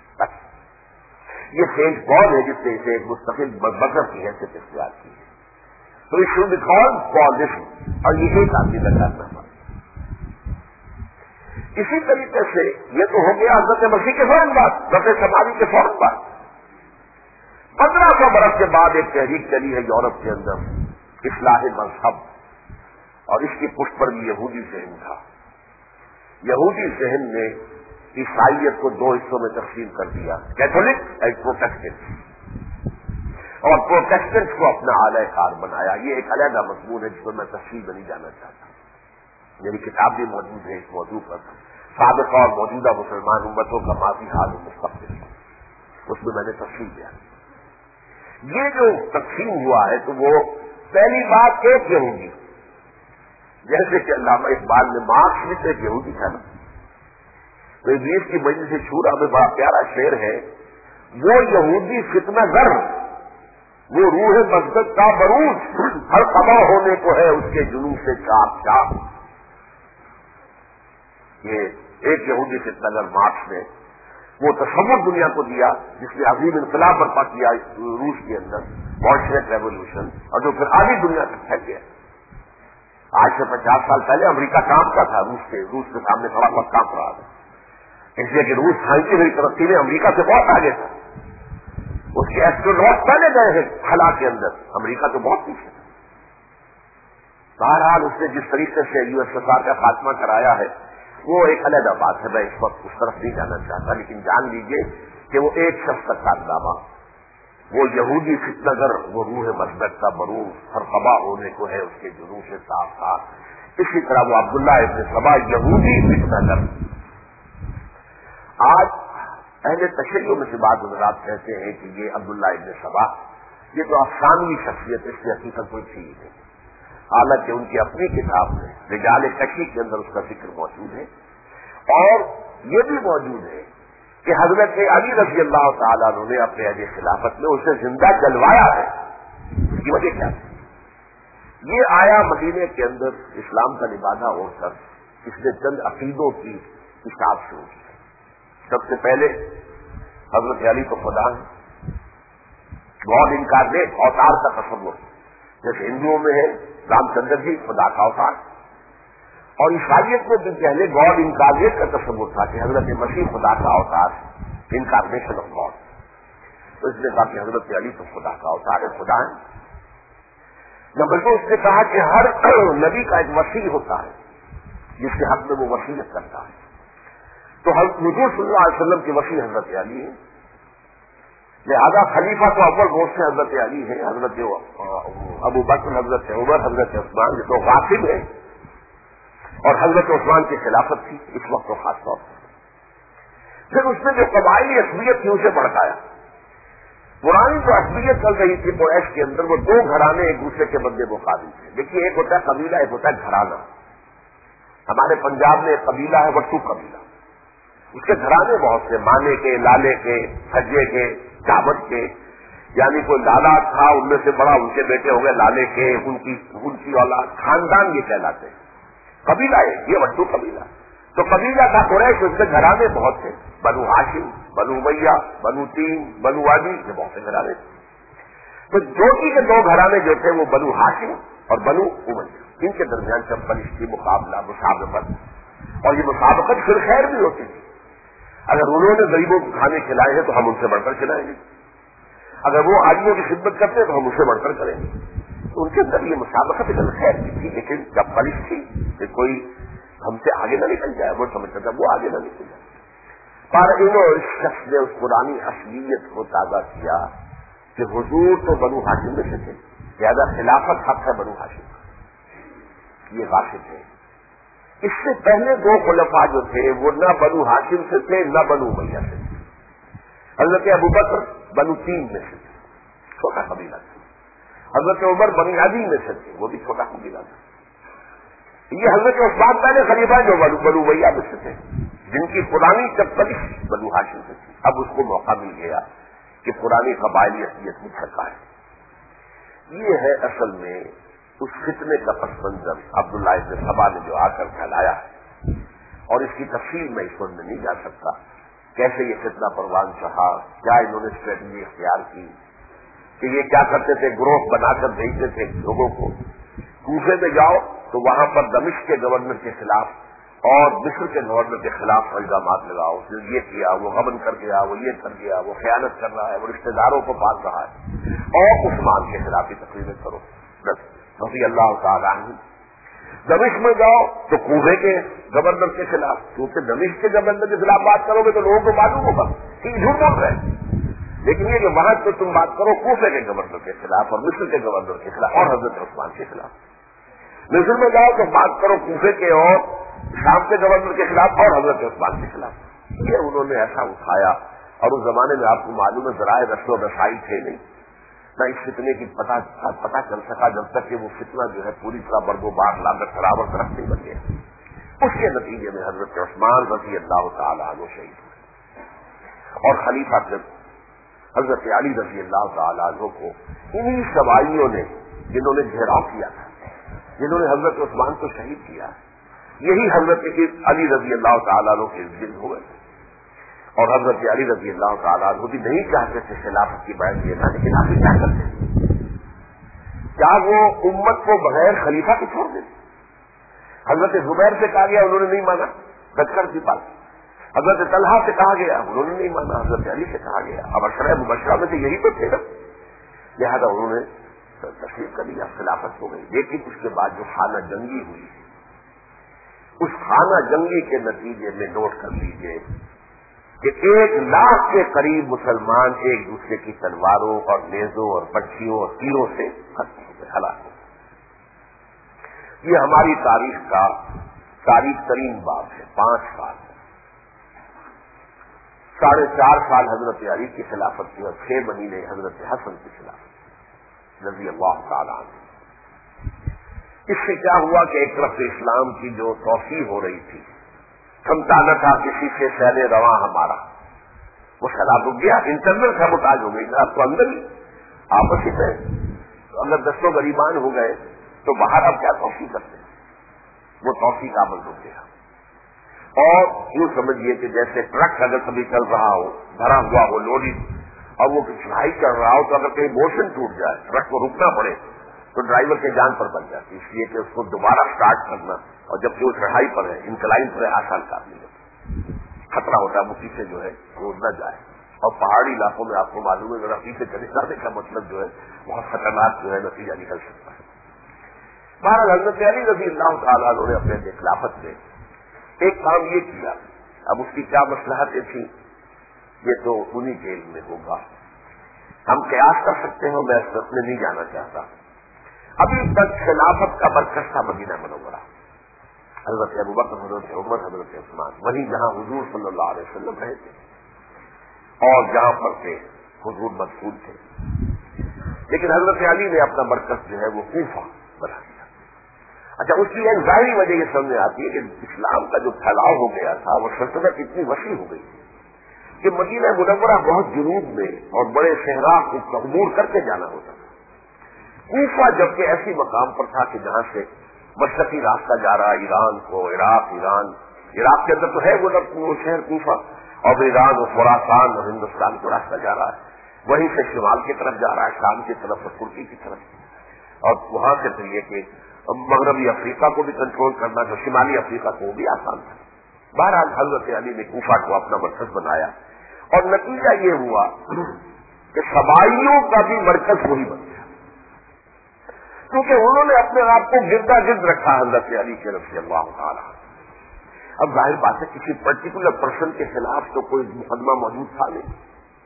یہ سینٹ پال ہے جس نے اسے ایک مستقل مذہب کی حیثیت اختیار کی ہے. تو یہ شروع کال پالزم، اور یہ ایک آدمی کا کارنامہ. اسی طریقے سے یہ تو ہو گیا حضرت مسیح کے فوراً بعد، حضرت سماوی کے فوراً بعد پندرہ سو برس کے بعد ایک تحریک چلی ہے یورپ کے اندر، اصلاح مذہب، اور اس کی پشت پر بھی یہودی ذہن تھا۔ یہودی ذہن نے عیسائیت کو دو حصوں میں تقسیم کر دیا، کیتھولک اینڈ پروٹیسٹنٹ، اور پروٹیسٹنٹ کو اپنا اعلی کار بنایا۔ یہ ایک علیحدہ مضمون ہے جس پر میں تفصیل میں نہیں جانا چاہتا، میری کتاب بھی موجود ہے اس موضوع پر، سابقہ اور موجودہ مسلمان امتوں کا ماضی حال و مستقبل، اس میں میں نے تفصیل دیا۔ یہ جو تقسیم ہوا ہے تو وہ پہلی بات ایک یہودی، جیسے کہ علامہ اقبال نے مارکس میں سے ایک یہودی تھا نا، تو ابلیس کی مجلس شورا میں بڑا پیارا شعر ہے، وہ یہودی فتنہ گر، وہ روح مسجد کا بروج، ہر قبا ہونے کو ہے اس کے جنون سے چاک چاک۔ یہ ایک یہودی فتنہ گر مارکس نے وہ تصور دنیا کو دیا جس نے عظیم انقلاب برپا کیا روس کے اندر، بولشوک ریولوشن، اور جو پھر آدھی دنیا تک پھیل گیا۔ آج سے پچاس سال پہلے امریکہ کانپتا تھا روس کے روس کے سامنے تھوڑا بہت کانپ رہا تھا، اس لیے کہ روس سائنسی ہوئی ترقی میں امریکہ سے بہت آگے تھا، اس کے ایسٹروناٹ پہلے گئے ہیں خلا کے اندر، امریکہ تو بہت پیچھے تھا۔ بہرحال اس نے جس طریقے سے یو ایس ایس آر کا خاتمہ کرایا ہے وہ ایک علیحدہ بات ہے، میں اس وقت اس طرف نہیں جانا چاہتا، لیکن جان لیجئے کہ وہ ایک شخص کا کارنامہ، وہ یہودی فتنہ گر، وہ روح مسجد کا بروز، ہر قبا ہونے کو ہے اس کے جنون سے صاف تھا۔ اسی طرح وہ عبداللہ ابن سبا یہودی فتنہ گر۔ آج اہل تشیع میں سے بعض حضرات کہتے ہیں کہ یہ عبداللہ ابن سبا یہ تو افسانوی شخصیت، اس کی حقیقت کوئی تھی نہیں، حالانکہ ان کی اپنی کتاب میں رجال کشی کے اندر اس کا ذکر موجود ہے، اور یہ بھی موجود ہے کہ حضرت علی رضی اللہ تعالیٰ عنہ نے اپنے عہد خلافت میں اسے زندہ جلوایا ہے۔ اس کی وجہ کیا ہے؟ یہ آیا مدینے کے اندر اسلام کا لبادہ اوڑھ کر، اس نے چند عقیدوں کی اشاعت شروع کی۔ سب سے پہلے حضرت علی کو خدا ہے، گاڈ انکارنیٹ، اوتار کا تصور، جیسے ہندوؤں میں ہے رام چندر جی خدا کا اوتار، اور عیسائیت میں بھی پہلے گاڈ انکارنیٹ کا تصور تھا کہ حضرت مسیح خدا کا اوتار، انکارنیشن آف گاڈ۔ تو اس نے کہا کہ حضرت علی تو خدا کا اوتار ہے، خدا ہے۔ نمبر دو، اس نے کہا کہ ہر نبی کا ایک وسیع ہوتا ہے جس کے حق میں وہ وصیت کرتا ہے، تو حضور صلی اللہ علیہ وسلم کی وسیع حضرت علی ہے، لہذا خلیفہ تو اول روز سے حضرت علی ہے، حضرت ابو بکر، حضرت عمر، حضرت عثمان جو غاصب ہے، اور حضرت عثمان کی خلافت تھی اس وقت تو خاص طور پر۔ پھر اس نے جو قبائلی عصبیت تھی اسے بڑھایا، پرانی جو عصبیت چل رہی تھی قریش کے اندر، وہ دو گھرانے ایک دوسرے کے بدلے مقابل تھے۔ دیکھیے ایک ہوتا ہے قبیلہ، ایک ہوتا ہے گھرانہ۔ ہمارے پنجاب میں ایک قبیلہ ہے وٹو قبیلہ، اس کے گھرانے بہت سے، مانے کے، لالے کے، سجے کے، جابت کے، یعنی کوئی لالا تھا ان میں سے بڑا، ان کے بیٹے ہو گئے لالے کے، ان کی ان کی اولاد، خاندان یہ کہلاتے ہیں۔ قبیلہ ہے یہ وٹو قبیلہ، تو قبیلہ کا قریش، اس کے گھرانے بہت تھے، بنو ہاشم، بنو امیہ، بنو تیم، بنو عدی، یہ بہت سے گھرانے تھے۔ تو جوٹی کے دو گھرانے جو تھے وہ بنو ہاشم اور بنو امیہ، ان کے درمیان چمپلشتی مقابلہ، مسابقت، اور یہ مسابقت پھر خیر بھی ہوتی تھی۔ اگر انہوں نے غریبوں کو کھانے کھلائے ہیں تو ہم ان سے بڑھ کر کھلائیں گے، اگر وہ آدمیوں کی خدمت کرتے ہیں تو ہم ان سے بڑھ کر کریں گے۔ تو ان کے اندر یہ مسابقت اگر خیر کی تھی، لیکن جب پلش تھی کہ کوئی ہم سے آگے نہ نکل جائے، وہ سمجھتا تھا وہ آگے نہ نکل جائے۔ پر انہوں اس شخص نے اس پرانی اصلیت کو تازہ کیا کہ حضور تو بنو ہاشم میں سے تھے، لہذا خلافت حق ہے بنو ہاشم کا، یہ غاصب ہے۔ اس سے پہلے دو خلفاء جو تھے وہ نہ بنو ہاشم سے تھے نہ بنو امیہ سے تھے۔ حضرت ابوبکر بنو تیم میں سے تھے، چھوٹا قبیلہ تھا، حضرت عمر بنو عدی میں سے تھے، وہ بھی چھوٹا قبیلہ تھا۔ یہ حضرت عثمان پہلے خلیفہ جو بنو بنو امیہ میں سے تھے، جن کی پرانی چپلش بنو ہاشم سے تھی، اب اس کو موقع مل گیا کہ پرانی قبائلی اصلیت میں چھکا ہے۔ یہ ہے اصل میں اس فتنے کا پس منظر عبداللہ ابن سبا نے جو آ کر پھیلایا ہے، اور اس کی تفصیل میں اس وقت میں نہیں جا سکتا، کیسے یہ فتنہ پروان چڑھا، کیا انہوں نے اسٹریٹجی اختیار کی، کہ یہ کیا کرتے تھے، گروہ بنا کر بھیجتے تھے لوگوں کو، کوفے میں جاؤ تو وہاں پر دمشق کے گورنر کے خلاف اور مصر کے گورنر کے خلاف الزامات لگاؤ، اس نے یہ کیا، وہ غبن کر گیا، وہ یہ کر گیا، وہ خیانت کر رہا ہے، وہ رشتے داروں کو پال رہا ہے، اور عثمان کے خلاف بھی تقریریں کرو رضی اللہ تعالیٰ عنہ۔ دمشق میں جاؤ تو کوفے کے گورنر کے خلاف، کیونکہ دمشق کے گورنر کے خلاف بات کرو گے تو لوگوں کو معلوم ہوگا کہ جھوٹ بول رہے، لیکن یہ کہ وہاں تو تم بات کرو کوفے کے گورنر کے خلاف اور مصر کے گورنر کے خلاف اور حضرت عثمان کے خلاف۔ مصر میں جاؤ تو بات کرو کوفے کے اور شام کے گورنر کے خلاف اور حضرت عثمان کے خلاف۔ یہ انہوں نے ایسا اٹھایا، اور اس زمانے میں آپ کو معلوم ہے ذرائع رسل و رسائی تھے نہیں، نہ اس فتنے کی پتہ پتہ چل سکا جب تک کہ وہ فتنہ جو ہے پوری طرح برگ و بار لاگت خراب طرف نہیں بن گیا۔ اس کے نتیجے میں حضرت عثمان رضی اللہ تعالیٰ عنہ شہید ہوئے، اور خلیفہ جب حضرت علی رضی اللہ تعالیٰ عنہ کو انہی سوائیوں نے جنہوں نے گھیراؤ کیا تھا، جنہوں نے حضرت عثمان کو شہید کیا، یہی حضرت علی رضی اللہ تعالیٰ عنہ کے دل ہوئے، اور حضرت علی رضی اللہ تعالیٰ عنہ بھی نہیں چاہتے تھے خلافت کی بیعت لینا، لیکن آخر کیا کرتے؟ کیا وہ امت کو بغیر خلیفہ کے چھوڑ دیتے؟ حضرت زبیر سے کہا گیا، انہوں نے نہیں مانا، بچکر کی بات۔ حضرت طلحہ سے کہا گیا، انہوں نے نہیں مانا، حضرت علی سے کہا گیا، اب عشرہ مبشرہ میں سے یہی تو تھے نا، لہٰذا انہوں نے تسلیم کر لیا، خلافت ہو گئی۔ لیکن اس کے بعد جو خانہ جنگی ہوئی، اس خانہ جنگی کے نتیجے میں نوٹ کر لیجئے کہ ایک لاکھ کے قریب مسلمان ایک دوسرے کی تلواروں اور نیزوں اور پچھیوں اور تیروں سے ختم ہو گئے، ہلاک ہو گئے۔ یہ ہماری تاریخ کا تاریخ ترین باب ہے۔ پانچ سال ساڑھے چار سال حضرت علی کی خلافت کی اور چھ مہینے حضرت حسن کی خلافت رضی اللہ تعالیٰ عنہ۔ اس سے کیا ہوا کہ ایک طرف اسلام کی جو توسیع ہو رہی تھی، سمتا نہ تھا کسی سے سیل رواں ہمارا، وہ خراب ہو گیا، انٹرنل سبوتاج ہو گئی، اب تو اندر ہی آپس ہی میں اگر دستوں غریبان ہو گئے تو باہر اب کیا توسیع کرتے ہیں، وہ توسیع کا عمل ہو گیا۔ اور یوں سمجھیے کہ جیسے ٹرک اگر کبھی چل رہا ہو، بھرا ہوا ہو، لوڈنگ، اور وہ چڑھائی کر رہا ہو، تو اگر کہیں موشن ٹوٹ جائے، ٹرک کو رکنا پڑے تو ڈرائیور کے جان پر بن جاتی، اس لیے کہ اس کو دوبارہ سٹارٹ کرنا، اور جبکہ وہ چڑھائی پر ہے، انکلائن پر ہے، آسان کام نہیں ہوتا، خطرہ ہوتا ہے وہ پیچھے جو ہے وہ نہ جائے۔ اور پہاڑی علاقوں میں آپ کو معلوم ہے ذرا پیچھے چلے جانے کا مطلب جو ہے بہت خطرناک جو ہے نتیجہ نکل سکتا ہے۔ بہرحال حضرت علی رضی اللہ تعالیٰ عنہ نے اپنے خلافت میں ایک کام یہ کیا، اب اس کی کیا مصلحتیں تھیں یہ تو انہی کے علم میں ہوگا، ہم قیاس کر سکتے ہیں، میں اس میں نہیں جانا چاہتا۔ ابھی تک خلافت کا مرکز تھا مدینہ منورہ، حضرت ابوبکر، حضرت عمر، حضرت عثمان، وہیں جہاں حضور صلی اللہ علیہ وسلم رہے تھے اور جہاں پر کے حضور مدفون تھے، لیکن حضرت علی نے اپنا مرکز جو ہے وہ کوفہ بنا دیا۔ اچھا، اس کی ایک ظاہری وجہ یہ سمجھ آتی ہے کہ اسلام کا جو پھیلاؤ ہو گیا تھا، وہ سلطنت اتنی وسیع ہو گئی تھی کہ مدینہ منورہ بہت جنوب میں اور بڑے صحرا کو عبور کر کے جانا ہوتا تھا۔ کوفہ جبکہ ایسی مقام پر تھا کہ جہاں سے مشرقی راستہ جا رہا ہے ایران کو، عراق، ایران عراق کے اندر تو ہے وہ شہر کوفہ، اور ایران اور خراسان اور ہندوستان کو راستہ جا رہا ہے، وہیں سے شمال کی طرف جا رہا ہے، شام کی طرف اور ترکی کی طرف، اور وہاں سے پھر یہ کہ مغربی افریقہ کو بھی کنٹرول کرنا، جو شمالی افریقہ کو بھی آسان تھا۔ بہرحال حضرت علی نے کوفہ کو اپنا مرکز بنایا، اور نتیجہ یہ ہوا کہ قبائلیوں کا بھی مرکز وہی بن گیا، کیونکہ انہوں نے اپنے آپ کو گردا گرد رکھا حضرت علی کے رضی اللہ تعالیٰ۔ اب ظاہر بات ہے کسی پرٹیکولر پرسن کے خلاف تو کوئی مقدمہ موجود تھا نہیں،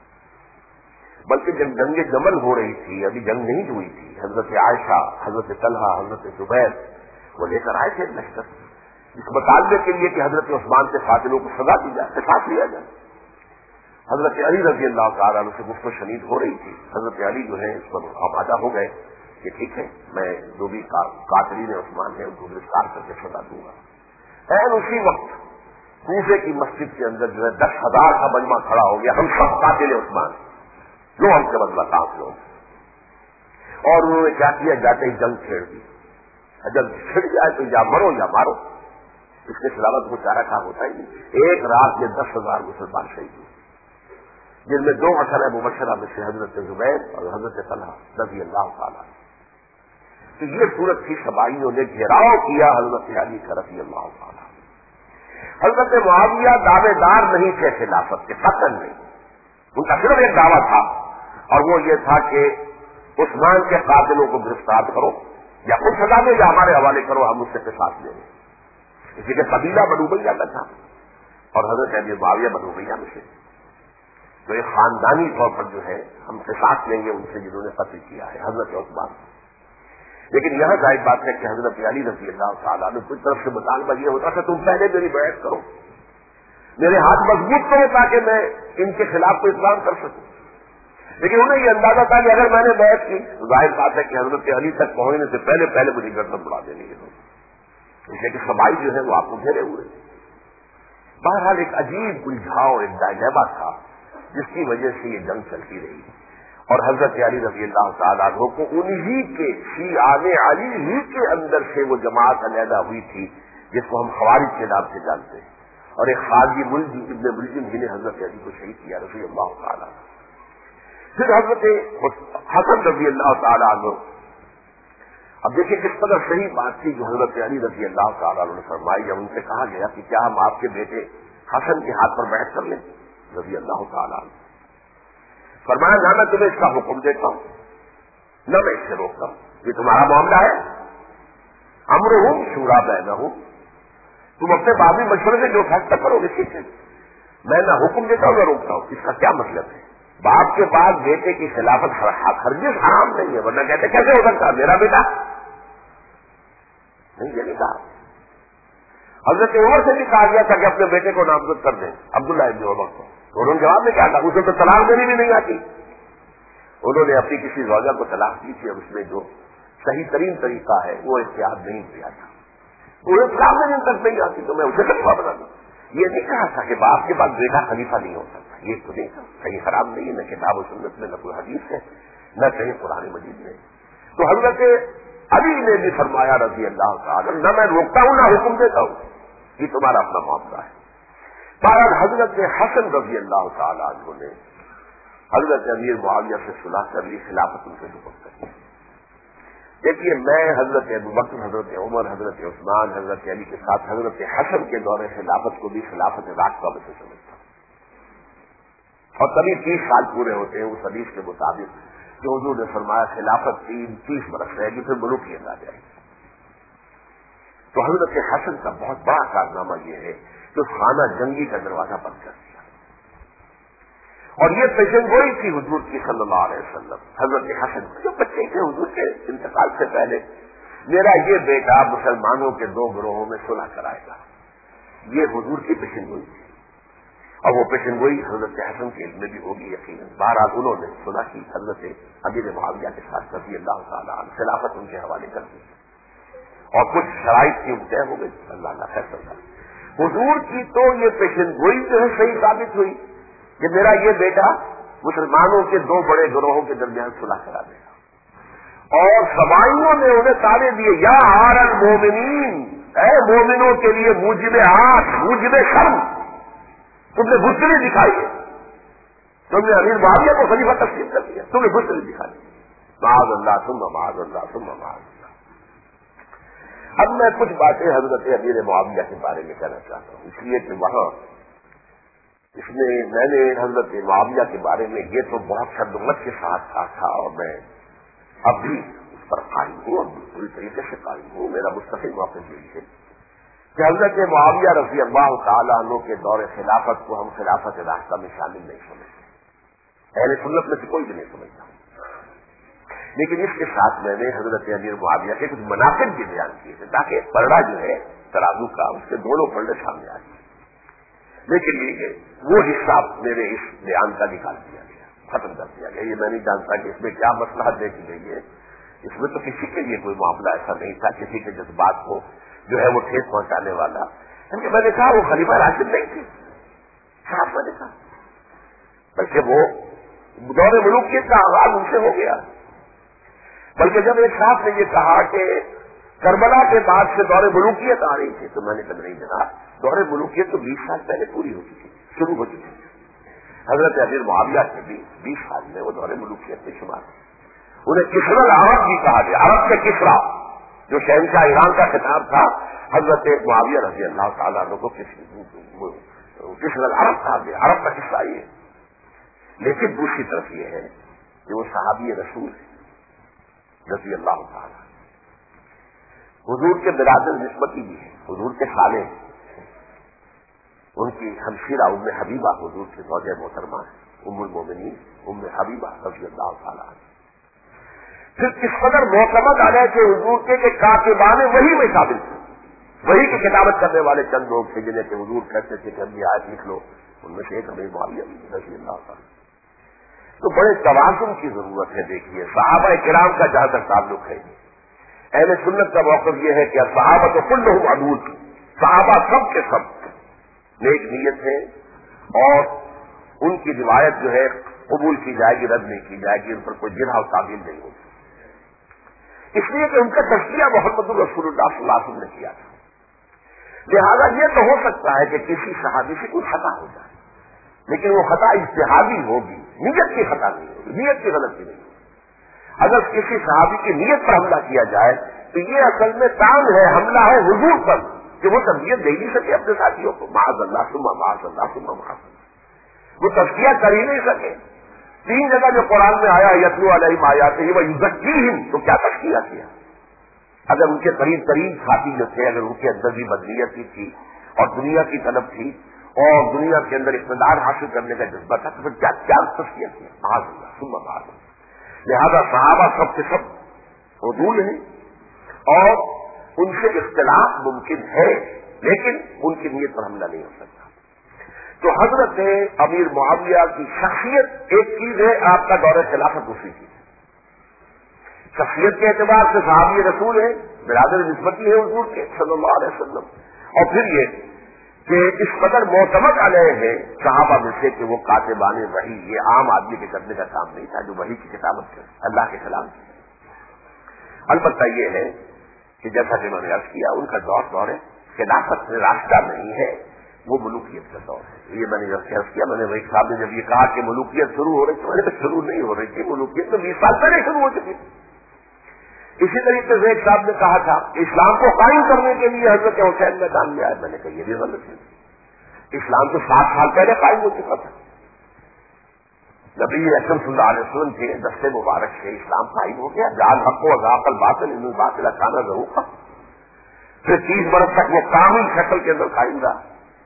بلکہ جب جنگ جمل ہو رہی تھی، ابھی جنگ نہیں ہوئی تھی، حضرت عائشہ، حضرت طلحہ، حضرت زبیر وہ لے کر آئے تھے لشکر اس مطالبے کے لیے کہ حضرت عثمان کے قاتلوں کو سزا دی جائے، قصاص لیا جائے۔ حضرت علی رضی اللہ تعالیٰ عنہ سے گفت و شنید ہو رہی تھی، حضرت علی جو ہے اس پر آمادہ ہو گئے کہ ٹھیک ہے، میں جو بھی قاتلین عثمان ہیں ان کو گرفتار کر کے سزا دوں گا۔ این اسی وقت کوفے کی مسجد کے اندر جو ہے دس ہزار کا مجمع کھڑا ہو گیا، ہم سب قاتل عثمان، لو ہم سے بدلہ کام لو، اور انہوں نے کیا کیا، جاتے ہی جنگ چھیڑ دی، جب چھڑ جائے تو یا مرو یا مارو، اس کے خلافت کو چارہ کام ہوتا ہی نہیں۔ ایک رات میں دس ہزار مسلمان شہید ہوئے، جن میں دو عشرہ مبشرہ میں سے حضرت زبیر اور حضرت طلحہ رضی اللہ تعالیٰ۔ تو یہ صورت تھی، سبائیوں نے گھیراؤ کیا حضرت علی کا رضی اللہ تعالیٰ، حضرت معاویہ دعوے دار نہیں تھے خلافت کے، قطعاً نہیں. ان کا صرف ایک دعویٰ تھا اور وہ یہ تھا کہ عثمان کے قاتلوں کو گرفتار کرو یا خود سزا دو یا ہمارے حوالے کرو، ہم اس سے قصاص لیں گے. اسی کے قبیلہ بنو امیہ کا تھا اور حضرت ابی معاویہ بنو امیہ میں سے، تو ایک خاندانی طور پر جو ہے ہم قصاص لیں گے ان سے جنہوں نے قتل کیا ہے حضرت عثمان. لیکن یہاں ظاہر بات ہے کہ حضرت علی رضی اللہ تعالیٰ نے کچھ طرف سے مطالبہ یہ ہوتا کہ تم پہلے میری بیعت کرو، میرے ہاتھ مضبوط کرو تاکہ میں ان کے خلاف کو اقدام کر سکوں. لیکن انہیں یہ اندازہ تھا کہ اگر میں نے بیعت کی تو ظاہر بات ہے کہ حضرت علی تک پہنچنے سے پہلے پہلے مجھے گردن بڑھا دیں گے لوگ، اس لیے کہ سبائی جو ہے وہ آپ کو گھیرے ہوئے. بہرحال ایک عجیب الجھاؤ، ایک ڈائلیما تھا جس کی وجہ سے یہ جنگ چلتی رہی اور حضرت علی رضی اللہ تعالیٰ عنہ کو انہی کے شیعان علی ہی کے اندر سے وہ جماعت علیحدہ ہوئی تھی جس کو ہم خوارج کے نام سے جانتے ہیں، اور ایک خارجی ملزم ابن ملزم جی نے حضرت علی کو شہید کیا رضی اللہ تعالیٰ. پھر حضرت حسن رضی اللہ تعالیٰ عنہ، اب دیکھیں کس قدر صحیح بات تھی جو حضرت علی رضی اللہ تعالیٰ عنہ نے فرمائی جب ان سے کہا گیا کہ کیا ہم آپ کے بیٹے حسن کے ہاتھ پر بیعت کر لیں رضی اللہ تعالیٰ عنہ. فرمایا نہ میں تمہیں اس کا حکم دیتا ہوں نہ میں اس سے روکتا ہوں، یہ تمہارا معاملہ ہے، امر ہوں شورا بینہ ہوں، تم اپنے بابی مشورے سے جو فیصلہ کرو گے ٹھیک ہے، میں نہ حکم دیتا ہوں نہ روکتا ہوں. اس کا کیا مطلب ہے؟ باپ کے بعد بیٹے کی خلافت ہرگز حرام نہیں ہے، ورنہ کہتے کیسے ہو سکتا میرا بیٹا نہیں، یہ نہیں کہا. حضرت عمر سے بھی کہا گیا تھا کہ اپنے بیٹے کو نامزد کر دیں عبداللہ ابن عمر کو، تو انہوں نے جواب میں کیا تھا اسے تو طلاق دینی بھی نہیں آتی. انہوں نے اپنی کسی زوجہ کو طلاق دی تھی اور اس میں جو صحیح ترین طریقہ ہے وہ اختیار نہیں کیا تھا، انہیں طلاق دینے تک نہیں آتی تو میں اسے خلیفہ بنا دوں. یہ نہیں کہا تھا کہ باپ کے بعد بیٹا خلیفہ نہیں ہو سکتا، یہ تو نہیں تھا، کہیں خراب نہیں ہے، نہ کتاب و سنت میں نہ کوئی حدیث ہے نہ کہیں قرآن مجید میں. تو حضرت علی نے بھی فرمایا رضی اللہ تعالیٰ نہ میں روکتا ہوں نہ حکم دیتا ہوں، یہ تمہارا اپنا معاملہ ہے. بہرحال حضرت حسن رضی اللہ تعالیٰ عنہ نے حضرت امیر معاویہ سے صلح کر لی، خلافت ان سے سپرد کر دی. دیکھیے میں حضرت ابوبکر، حضرت عمر، حضرت عثمان، حضرت علی کے ساتھ حضرت حسن کے دور خلافت کو بھی خلافت راستہ میں سے سمجھتا ہوں. اور تبھی تیس سال پورے ہوتے ہیں اس حدیث کے مطابق کہ حضور نے فرمایا خلافت تین تیس برس رہے گی پھر ملوکیت آ جائے گی. تو حضرت حسن کا بہت بڑا کارنامہ یہ ہے کہ اس خانہ جنگی کا دروازہ بند کر دیا، اور یہ پیشن گوئی تھی حضور کی صلی اللہ علیہ وسلم. حضرت حسن جو بچے تھے حضور کے انتقال سے پہلے، میرا یہ بیٹا مسلمانوں کے دو گروہوں میں صلح کرائے گا، یہ حضور کی پیشن گوئی تھی، اور وہ پیشن گوئی حضرت حسن کے علم میں بھی ہوگی یقیناً. بہرحال انہوں نے صلح کی حضرت امیر معاویہ کے ساتھ رضی اللہ تعالیٰ عنہ، خلافت ان کے حوالے کر دی اور کچھ شرائط کی طے ہو گئی. اللہ اللہ فیصلہ کر حضور کی تو یہ پیشن گوئی جو ہے صحیح ثابت ہوئی کہ میرا یہ بیٹا مسلمانوں کے دو بڑے گروہوں کے درمیان صلح کرا دے گا. اور سبائیوں نے انہیں تانے دیے یا آر المومنین، اے مومنوں کے لیے موجب آنکھ موجب شرم، تم نے بزدلی دکھائی ہے، تم نے امیر معاویہ کو خلیفہ تسلیم کر دیا، تم نے بزدلی دکھائی. معاذ اللہ ثم معاذ اللہ ثم معاذ اللہ. اب میں کچھ باتیں حضرت امیر معاویہ کے بارے میں کہنا چاہتا ہوں، اس لیے کہ وہاں اس میں میں نے حضرت معاویہ کے بارے میں یہ تو بہت شدت کے ساتھ کہا تھا، اور میں اب بھی اس پر قائم ہوں اور پوری طریقے سے قائم ہوں. میرا مستقل موقف یہی ہے کہ حضرت معاویہ رضی اللہ تعالیٰ عنہ کے دور خلافت کو ہم خلافت راستہ میں شامل نہیں سمجھتے، اہل سنت میں سے کوئی بھی نہیں سمجھتا. لیکن اس کے ساتھ میں نے حضرت امیر معاویہ کے کچھ مناقب بھی بیان کیے تھے تاکہ پلڑا جو ہے ترازو کا اس کے دونوں پلڑے سامنے آ جائیں. لیکن یہ وہ حصہ میرے اس بیان کا نکال دیا گیا، ختم کر دیا گیا. یہ میں نہیں جانتا کہ اس میں کیا مصلحت دیکھی گئی ہے. اس میں تو کسی کے لیے کوئی معاملہ ایسا نہیں تھا کسی کے جذبات کو جو ہے وہ ٹھیس پہنچانے والا. کیونکہ میں نے کہا وہ خلیفہ راشد نہیں تھے، صاحب میں نے کہا، بلکہ وہ دور ملوکیت کا آغاز ان سے ہو گیا. بلکہ جب ایک صاحب نے یہ کہا کہ کربلا کے بعد سے دور ملوکیت آ رہی تھی تو میں نے کہا نہیں جناب، دور ملوکیت تو بیس سال پہلے پوری ہو چکی تھی، شروع ہو چکی تھی. حضرت امیر معاویہ کے بھی بیس سال میں وہ دور ملوکیت میں شمار ہے. انہیں کسرا العرب بھی کہا گیا، عرب سے کسرا جو شہنشاہ ایران کا خطاب تھا، حضرت معاویہ رضی اللہ تعالیٰ عنہ کو کس کس عرب کہا گیا، عرب کا حصہ یہ، لیکن دوسری طرف یہ ہے کہ وہ صحابی رسول ہے رضی اللہ تعالیٰ، حضور کے برادر نسبتی بھی ہے، حضور کے سالے ہیں، ان کی ہمشیرہ ام حبیبہ حضور کی زوجہ محترمہ ہے، ام المومنین ام حبیبہ رضی اللہ تعالیٰ عنہ۔ پھر کس قدر معتمد علیہ تھے حضور کے کہ کاتبان وہی میں شامل تھے، وہی کی کتابت کرنے والے چند لوگ تھے جنہیں کہ حضور کہتے تھے کہ ہم یہ آیت لکھ لو، ان میں سے ایک امیر معاویہ رضی اللہ تعالیٰ۔ تو بڑے توازن کی ضرورت ہے۔ دیکھیے صحابہ کرام کا جہاں تک تعلق ہے، اہل سنت کا موقف یہ ہے کہ صحابہ تو کلہم عدول، صحابہ سب کے سب نیک نیت ہے اور ان کی روایت جو ہے قبول کی جائے گی، رد نہیں کی جائے گی، ان پر کوئی جرح و تعبیر نہیں ہوگی، اس لیے کہ ان کا تذکیہ محمد رسول اللہ صلی اللہ علیہ وسلم نے کیا تھا۔ لہذا یہ تو ہو سکتا ہے کہ کسی صحابی سے کوئی خطا ہو جائے، لیکن وہ خطا اجتہادی ہوگی، نیت کی خطا نہیں ہوگی، نیت کی غلطی نہیں ہوگی۔ اگر کسی صحابی کی نیت پر حملہ کیا جائے تو یہ اصل میں کام ہے، حملہ ہے حضور پر کہ وہ تربیت دے نہیں سکے اپنے ساتھیوں کو، معاذ اللہ ثم معاذ اللہ ثم معاذ اللہ، وہ تزکیہ کر ہی نہیں سکے۔ تین جگہ جو قرآن میں آیا یتلو علیہم آیاتہ و یزکیہم، تو کیا تزکیہ کیا؟ اگر ان کے قریب قریب ساتھی جو تھے، اگر ان کے اندر بھی بدنیت کی تھی اور دنیا کی طلب تھی اور دنیا کے اندر اقتدار حاصل کرنے کا جذبہ تھا، تو پھر کیا کیا تزکیہ کیا؟ معاذ اللہ ثم معاذ اللہ۔ لہذا صحابہ سب کے سب عدول ہیں اور ان سے اختلاف ممکن ہے، لیکن ان کی نیت پر حملہ نہیں ہو سکتا۔ تو حضرت امیر معاویہ کی شخصیت ایک چیز ہے، آپ کا دور خلافت دوسری چیز ہے۔ شخصیت کے اعتبار سے صحابی رسول ہے، برادر نسبتی ہے حضور کے صلی اللہ علیہ وسلم، اور پھر یہ کہ اس قدر معتمد علیہ ہے صحابہ میں سے کہ وہ کاتبان وحی، یہ عام آدمی کے کرنے کا کام نہیں تھا جو وحی کی کتابت کرے اللہ کے کلام کی۔ البتہ یہ ہے کہ جیسا کہ میں نے عرض کیا، ان کا دور دور ہے خلافت میں راستہ نہیں ہے، وہ ملوکیت کا دور ہے۔ یہ میں نے جب عرض کیا، میں نے وہی صاحب نے جب یہ کہا کہ ملوکیت شروع ہو رہی تو میں نے شروع نہیں ہو رہی تھی، ملوکیت تو بیس سال پہلے شروع ہو چکی تھی۔ اسی طریقے سے ایک صاحب نے کہا تھا اسلام کو قائم کرنے کے لیے حضرت حسین میدان میں آئے، میں نے کہا یہ بھی غلط ہے، اسلام تو سات سال پہلے قائم ہو چکا تھا، نبی اکرم صلی اللہ علیہ وسلم کے دستے مبارک سے اسلام قائم ہو گیا، جعل حق و ذاق الباطل ان الباطل کان ظہوقا، پھر تیس برس تک وہ کامل شکل کے اندر قائم رہا۔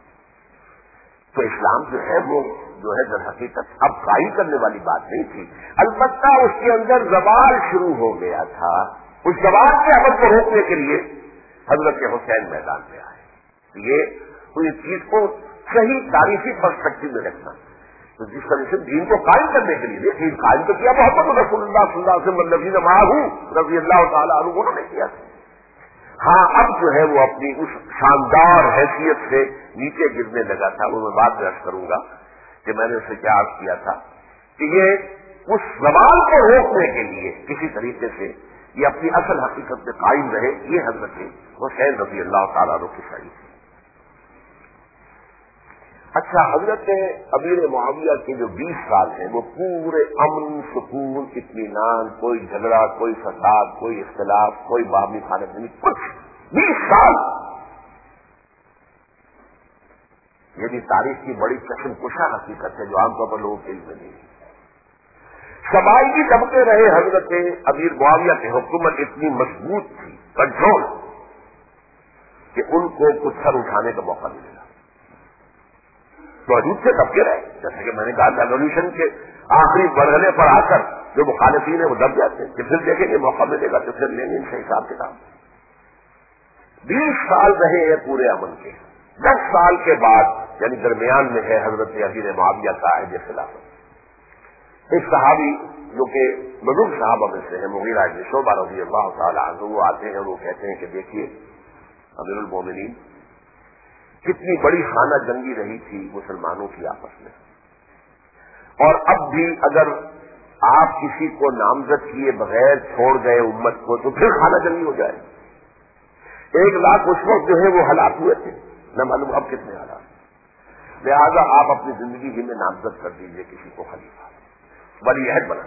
تو اسلام جو ہے وہ جو ہے در حقیقت اب قائم کرنے والی بات نہیں تھی، البتہ اس کے اندر زوال شروع ہو گیا تھا، اس زوال کے عمل کو روکنے کے لیے حضرت حسین میدان میں آئے۔ یہ اس چیز کو صحیح تاریخی پرسپیکٹو میں رکھنا، تو جس طرح سے دین کو قائم کرنے کے لیے دین قائم تو کیا محمد رسول اللہ صلی اللہ علیہ وسلم الذین معہ رضی اللہ تعالیٰ عنہ انہوں نے کیا تھا۔ ہاں اب جو ہے وہ اپنی اس شاندار حیثیت سے نیچے گرنے لگا تھا، وہ میں بات میں عرض کروں گا کہ میں نے اسے کیا عرض کیا تھا کہ یہ اس زوال کو روکنے کے لیے کسی طریقے سے یہ اپنی اصل حقیقت میں قائم رہے، یہ حضرت حسین رضی اللہ تعالیٰ عنہ کی صحیح تھی۔ اچھا، حضرت امیر معاویہ کے جو بیس سال ہیں وہ پورے امن سکون اطمینان، کوئی جھگڑا، کوئی فساد، کوئی اختلاف، کوئی باہمی خانہ جنگی، کچھ بیس سال، یہ بھی تاریخ کی بڑی چشم کشا حقیقت ہے جو عام طور پر لوگوں کے علم میں نہیں ہے۔ قبائلی طبقے رہے حضرت امیر معاویہ کی حکومت اتنی مضبوط تھی، کنٹرول، کہ ان کو کچھ سر اٹھانے کا موقع نہیں ملا، تو حدود سے دبکے رہے، جیسے کہ میں نے کہا ریولیوشن کے آخری مرحلے پر آ کر جو مخالفین ہیں وہ دب جاتے ہیں کہ پھر دیکھیں گے موقع ملے گا تو پھر لیں گے ان سے حساب کتاب۔ بیس سال رہے ہیں پورے امن کے، دس سال کے بعد یعنی درمیان میں ہے حضرت امیر معاویہ کا عہد خلافت۔ ایک صحابی جو کہ بزرگ صحابہ میں سے ہیں، مغیرہ بن شعبہ رضی اللہ تعالی عنہ، وہ آتے ہیں اور وہ کہتے ہیں کہ دیکھیے امیر المومنین، کتنی بڑی خانہ جنگی رہی تھی مسلمانوں کی آپس میں، اور اب بھی اگر آپ کسی کو نامزد کیے بغیر چھوڑ گئے امت کو تو پھر خانہ جنگی ہو جائے۔ ایک لاکھ اس وقت جو ہے وہ ہلاک ہوئے تھے، نہ معلوم اب کتنے ہلاک، لہذا آپ اپنی زندگی ہی میں نامزد کر دیجئے کسی کو خلیفہ، ولی عہد بنا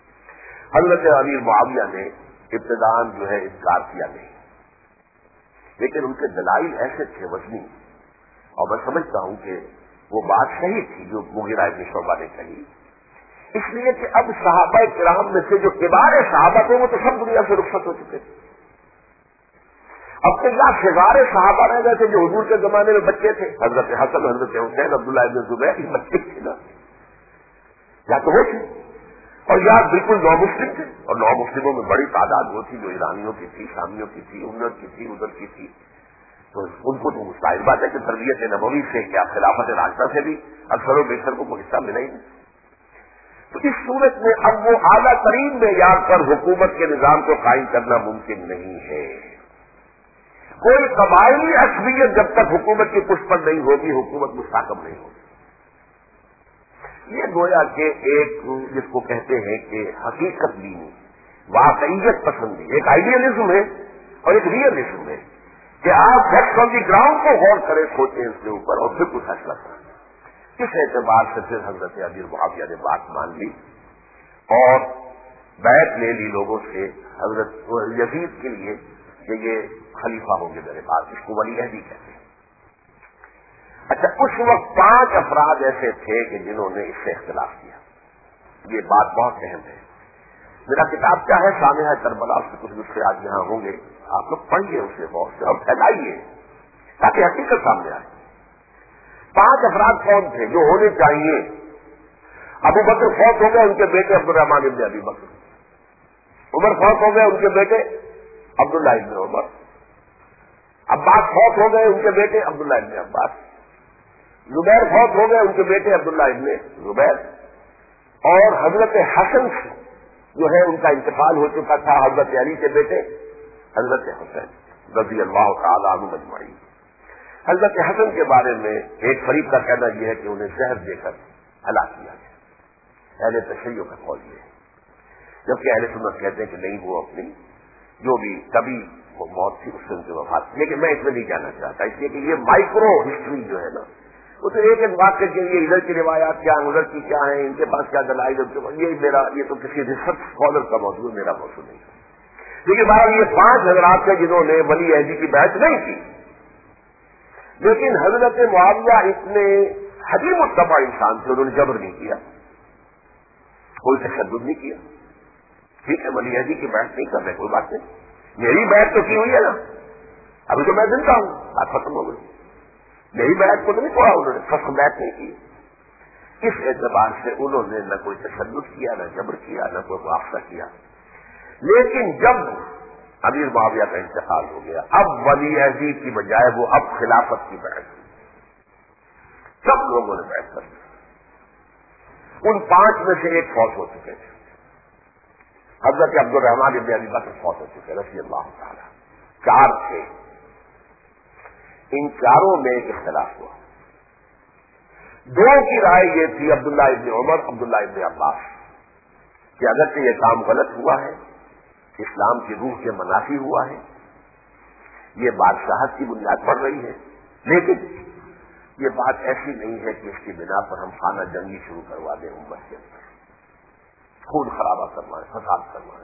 دیجیے۔ حضرت امیر معاویہ نے ابتداءً جو ہے انکار کیا نہیں، لیکن ان کے دلائل ایسے تھے وزنی، اور میں سمجھتا ہوں کہ وہ بات صحیح تھی جو مغیرہ ابن شعبہ نے کہی، اس لیے کہ اب صحابہ کرام میں سے جو کبار صحابہ تھے وہ تو سب دنیا سے رخصت ہو چکے تھے. اب تو یا صغار صحابہ رہ گئے تھے جو حضور کے زمانے میں بچے تھے، حضرت حسن، حضرت حسین، عبداللہ ابن زبیر، یہ بچے تھے نا، یا تو وہ تھے، اور یا بالکل نو مسلم تھے، اور نو مسلموں میں بڑی تعداد وہ تھی جو ایرانیوں کی تھی، شامیوں کی تھی، امر کی تھی، ادھر کی تھی. تو ان کو تو ظاہر بات ہے کہ تربیت نبوی سے کیا خلافت راشدہ سے بھی اکثر و بیشتر کو کوئی حصہ ملا ہی نہیں. تو اس صورت میں اب وہ اعلیٰ ترین معیار پر حکومت کے نظام کو قائم کرنا ممکن نہیں ہے. کوئی قبائلی عصبیت جب تک حکومت کی پشت پر نہیں ہوگی حکومت مستحکم نہیں ہوگی. یہ گویا کہ ایک جس کو کہتے ہیں کہ حقیقت دینی، واقعیت پسندی، ایک آئیڈیلزم ہے اور ایک ریئلزم ہے کہ آپ فیکٹس آن دی گراؤنڈ کو غور کریں، سوچیں اس کے اوپر اور پھر کچھ فیصلہ کریں. اس اعتبار سے پھر حضرت امیر معاویہ نے بات مان لی اور بیعت لے لی لوگوں سے حضرت یزید کے لیے کہ یہ خلیفہ ہوں گے میرے پاس، اس کو ولی عہدی کہتے ہیں. اچھا، اس وقت پانچ افراد ایسے تھے کہ جنہوں نے اس سے اختلاف کیا. یہ بات بہت اہم ہے. میرا کتاب کیا ہے، سامعہ کربلا، اس کے کچھ نسخے آج یہاں ہوں گے، آپ لوگ پڑھیے اسے بہت سے اور پھیلائیے تاکہ حقیقت سامنے آئے. پانچ افراد کون تھے جو ہونے چاہیے؟ ابو بکر فوت ہو گئے، ان کے بیٹے عبد الرحمان ابن ابی بکر. عمر فوت ہو گئے، ان کے بیٹے عبداللہ ابن عمر. عباس فوت ہو گئے، ان کے بیٹے عبداللہ ابن عباس. زبیر فوت ہو گئے، ان کے بیٹے عبداللہ ابن زبیر. اور حضرت حسن جو ہے ان کا انتقال ہو چکا تھا، حضرت علی کے بیٹے حضرت حسین رضی اللہ تعالی عنہ اجمعین. حضرت حسن کے بارے میں ایک فریق کا کہنا یہ ہے کہ انہیں زہر دے کر ہلاک کیا گیا. اہل تشیع کا قول یہ ہے، جبکہ اہل سنت کہتے ہیں کہ نہیں، وہ اپنی جو بھی کبھی وہ موت تھی اس سے ان کی وفات. لیکن میں اس میں نہیں جانا چاہتا، اس لیے کہ یہ مائکرو ہسٹری جو ہے نا، وہ تو ایک ایک واقعے کے لیے ادھر کی روایات کیا ہیں، ادھر کی کیا ہیں، ان کے پاس کیا دلائل، یہ میرا یہ تو کسی ریسرچ اسکالر کا موضوع، میرا موضوع نہیں ہے. لیکن بہرحال یہ پانچ حضرات تھے جنہوں نے ولی عہدی کی بیعت نہیں کی. لیکن حضرت معاویہ اتنے حلیم الطبع انسان تھے، انہوں نے جبر نہیں کیا، کوئی تشدد نہیں کیا. ٹھیک ہے، ولی عہدی کی بیعت نہیں کر رہے، کوئی بات نہیں، میری بیعت تو کی ہوئی ہے نا، ابھی تو میں زندہ ہوں، بات ختم ہو گئی. میری بیعت کو تو نہیں چھوڑا انہوں نے، فسخ بیعت نہیں کی. اس اعتبار سے انہوں نے نہ کوئی تشدد کیا، نہ جبر کیا، نہ کوئی معاوضہ کیا. لیکن جب امیر معاویہ کا انتقال ہو گیا، اب ولی عہدی کی بجائے وہ اب خلافت کی بیعت کی. سب لوگوں نے بیعت کر دی. ان پانچ میں سے ایک فوت ہو چکے تھے، حضرت عبد الرحمان ابن ابی بکر فوت ہو چکے رضی اللہ تعالی. چار تھے، ان چاروں میں ایک اختلاف ہوا. دو کی رائے یہ تھی، عبداللہ ابن عمر، عبداللہ ابن عباس، کہ اگرچہ یہ کام غلط ہوا ہے، اسلام کی روح کے منافی ہوا ہے، یہ بادشاہت کی بنیاد پڑ رہی ہے، لیکن یہ بات ایسی نہیں ہے کہ اس کی بنا پر ہم خانہ جنگی شروع کروا دیں، امت کے اندر خون خرابہ کروائیں، فساد کروائیں.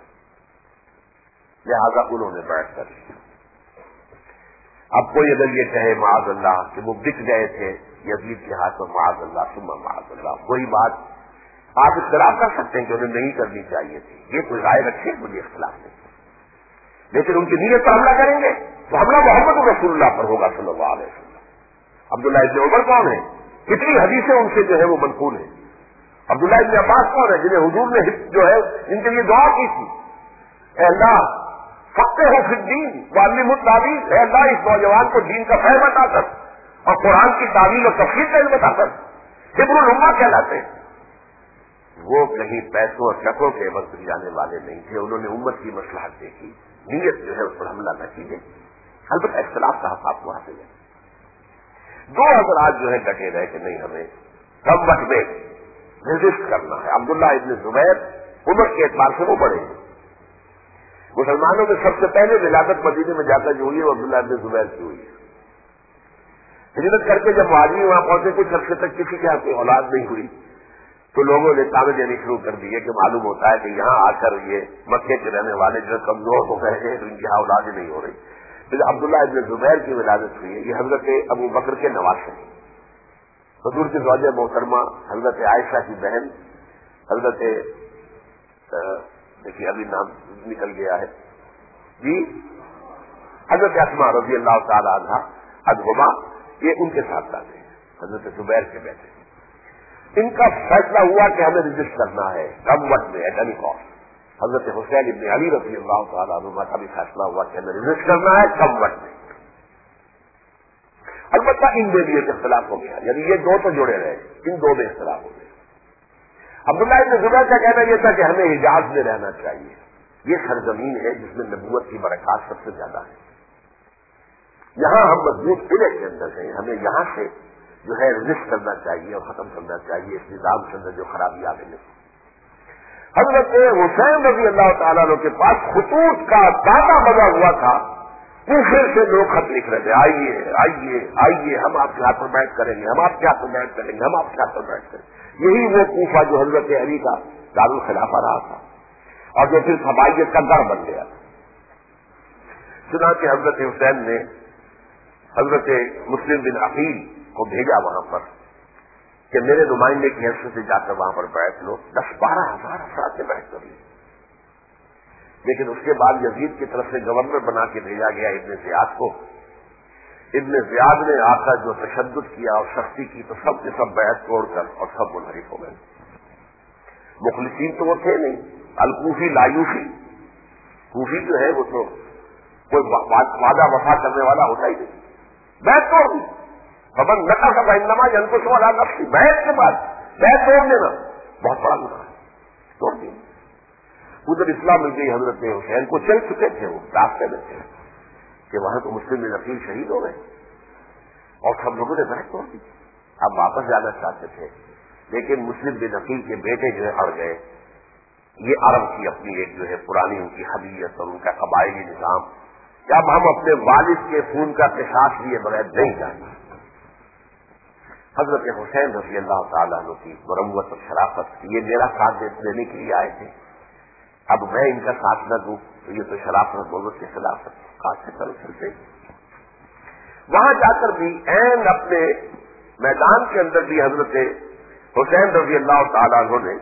لہذا انہوں نے بیعت کر لی. اب کوئی اگر یہ کہے معاذ اللہ کہ وہ بک گئے تھے یزید کے ہاتھوں، معاذ اللہ ثم معاذ اللہ، کوئی بات آپ اختلاف کر سکتے ہیں کہ انہیں نہیں کرنی چاہیے تھی، یہ کوئی رائے رکھے، مجھے اختلاف نہیں. لیکن ان کی نیت پر حملہ کریں گے تو حملہ محمد رسول اللہ پر ہوگا صلی اللہ علیہ وسلم. عبداللہ ابن عمر کون ہے؟ کتنی حدیثیں ان سے جو ہے وہ منقول ہیں. عبداللہ ابن عباس کون ہے؟ جنہیں حضور نے جو ہے ان کے لیے دعا کی تھی، اے اللہ فقہ ہو فی الدین وعلم التعویل، اے اللہ اس نوجوان کو دین کا فہم عطا کر اور قرآن کی تعویل اور تفسیر کا علم عطا کر. ابن الامہ کہلاتے ہیں. وہ کہیں پیسوں اور شکوں کے وقت جانے والے نہیں تھے، انہوں نے امت کی مصلحت دیکھی، نیت جو ہے اس پر حملہ نہ کیجیے. البتہ اختلاف کا حق وہاں سے ہے. دو حضرات جو ہے ڈٹے رہے کہ نہیں، ہمیں کم وقت میں ریزسٹ کرنا ہے. عبداللہ ابن زبیر عمر کے اعتبار سے وہ بڑے ہیں. مسلمانوں میں سب سے پہلے ولادت مدینے میں جا کر جو ہوئی ہے وہ عبداللہ ابن زبیر کی ہوئی ہے. ہجرت کر کے جب مہاجرین وہاں پہنچے کچھ عرصے تک کسی کے یہاں کوئی اولاد نہیں ہوئی تو لوگوں نے تانے دینے شروع کر دیے کہ معلوم ہوتا ہے کہ یہاں آ کر یہ مکے کے رہنے والے جو کمزور ہو گئے ہیں تو ان کی یہاں اولاد ہی نہیں ہو رہی. پھر عبداللہ ابن زبیر کی ولادت ہوئی ہے. یہ حضرت ابو بکر کے نواسے ہیں. حضور کی زوجہ محترمہ حضرت عائشہ کی بہن حضرت دیکھیے ابھی نام نکل گیا ہے جی حضرت اسماء رضی اللہ تعالی عنہا عنہما، یہ ان کے ساتھ جاتے ہیں، حضرت زبیر کے بیٹے. ان کا فیصلہ ہوا کہ ہمیں رجسٹ کرنا ہے کم وقت میں ایٹ اینی کاسٹ. حضرت حسین ابن علی رضی اللہ تعالیٰ عنہ کا بھی فیصلہ ہوا کہ ہمیں رجسٹ کرنا ہے کم وقت میں. البتہ ان میں بھی ایک اختلاف ہو گیا، یعنی یہ دو تو جڑے رہے، ان دو میں اختلاف ہو گیا. عبداللہ ابن زبیر کا کہنا یہ تھا کہ ہمیں حجاز میں رہنا چاہیے، یہ سرزمین ہے جس میں نبوت کی برکات سب سے زیادہ ہے، یہاں ہم مضبوط قلعے کے اندر ہیں، ہمیں یہاں سے جو ہے رجسٹ کرنا چاہیے اور ختم کرنا چاہیے اس نظام کے اندر جو خرابی آ گئی. حضرت حسین رضی اللہ تعالیٰ عنہ کے پاس خطوط کا داتا بنا ہوا تھا، کوفے سے لوگ خط لکھ رہے تھے، آئیے آئیے آئیے ہم آپ کے ہاتھ پر بیٹھ کریں گے، ہم آپ کے ہاتھ پر بیٹھ کریں گے، ہم آپ کے ہاتھ پر بیٹھ کریں گے. یہی وہ کوفہ جو حضرت علی کا دارالخلافہ رہا تھا اور جو پھر قبائلیت کا گڑھ بن گیا. چنانچہ حضرت حسین نے حضرت مسلم بن عقیل کو بھیجا وہاں پر کہ میرے نمائندے کی حیثیت سے جا کر وہاں پر بیٹھ لو. دس بارہ ہزار افراد سے بیٹھ کر لی. لیکن اس کے بعد یزید کی طرف سے گورنر بنا کے بھیجا گیا ابن زیاد کو. ابن زیاد نے آ کر جو تشدد کیا اور سختی کی تو سب کے سب بیعت توڑ کر اور سب منحرف ہو گئے. مخلصین تو وہ تھے نہیں، الکوفی لایوفی. کوفی جو ہے وہ تو کوئی وعدہ وفا کرنے والا ہوتا ہی نہیں، بیعت توڑ دی. خبر نقل کا بہنما جن کو سوال نفسی بیعت کے بعد بیعت توڑ دینا بہت بڑا گناہ ہے، توڑ دی. ادھر اسلام مل گئی حضرت حسین کو، چل چکے تھے وہ راستے میں تھے کہ وہاں تو مسلم بن عقیل شہید ہو گئے اور سب لوگوں نے بیعت توڑ دی. اب واپس جانا چاہتے تھے لیکن مسلم بن عقیل کے بیٹے جو ہے اڑ گئے. یہ عرب کی اپنی ایک جو ہے پرانی ان کی حمیت اور ان کا قبائلی نظام کہ اب ہم اپنے والد کے خون کا قصاص لیے بغیر نہیں جائیں. حضرت حسین رضی اللہ تعالیٰ عنہ کی مروت اور شرافت، یہ میرا ساتھ دینے کے لیے آئے تھے، اب میں ان کا ساتھ نہ دوں تو یہ تو شرافت بولت کے خلاف خاص سے طرف چلتے. وہاں جا کر بھی عین اپنے میدان کے اندر بھی حضرت حسین رضی اللہ تعالیٰ عنہ نے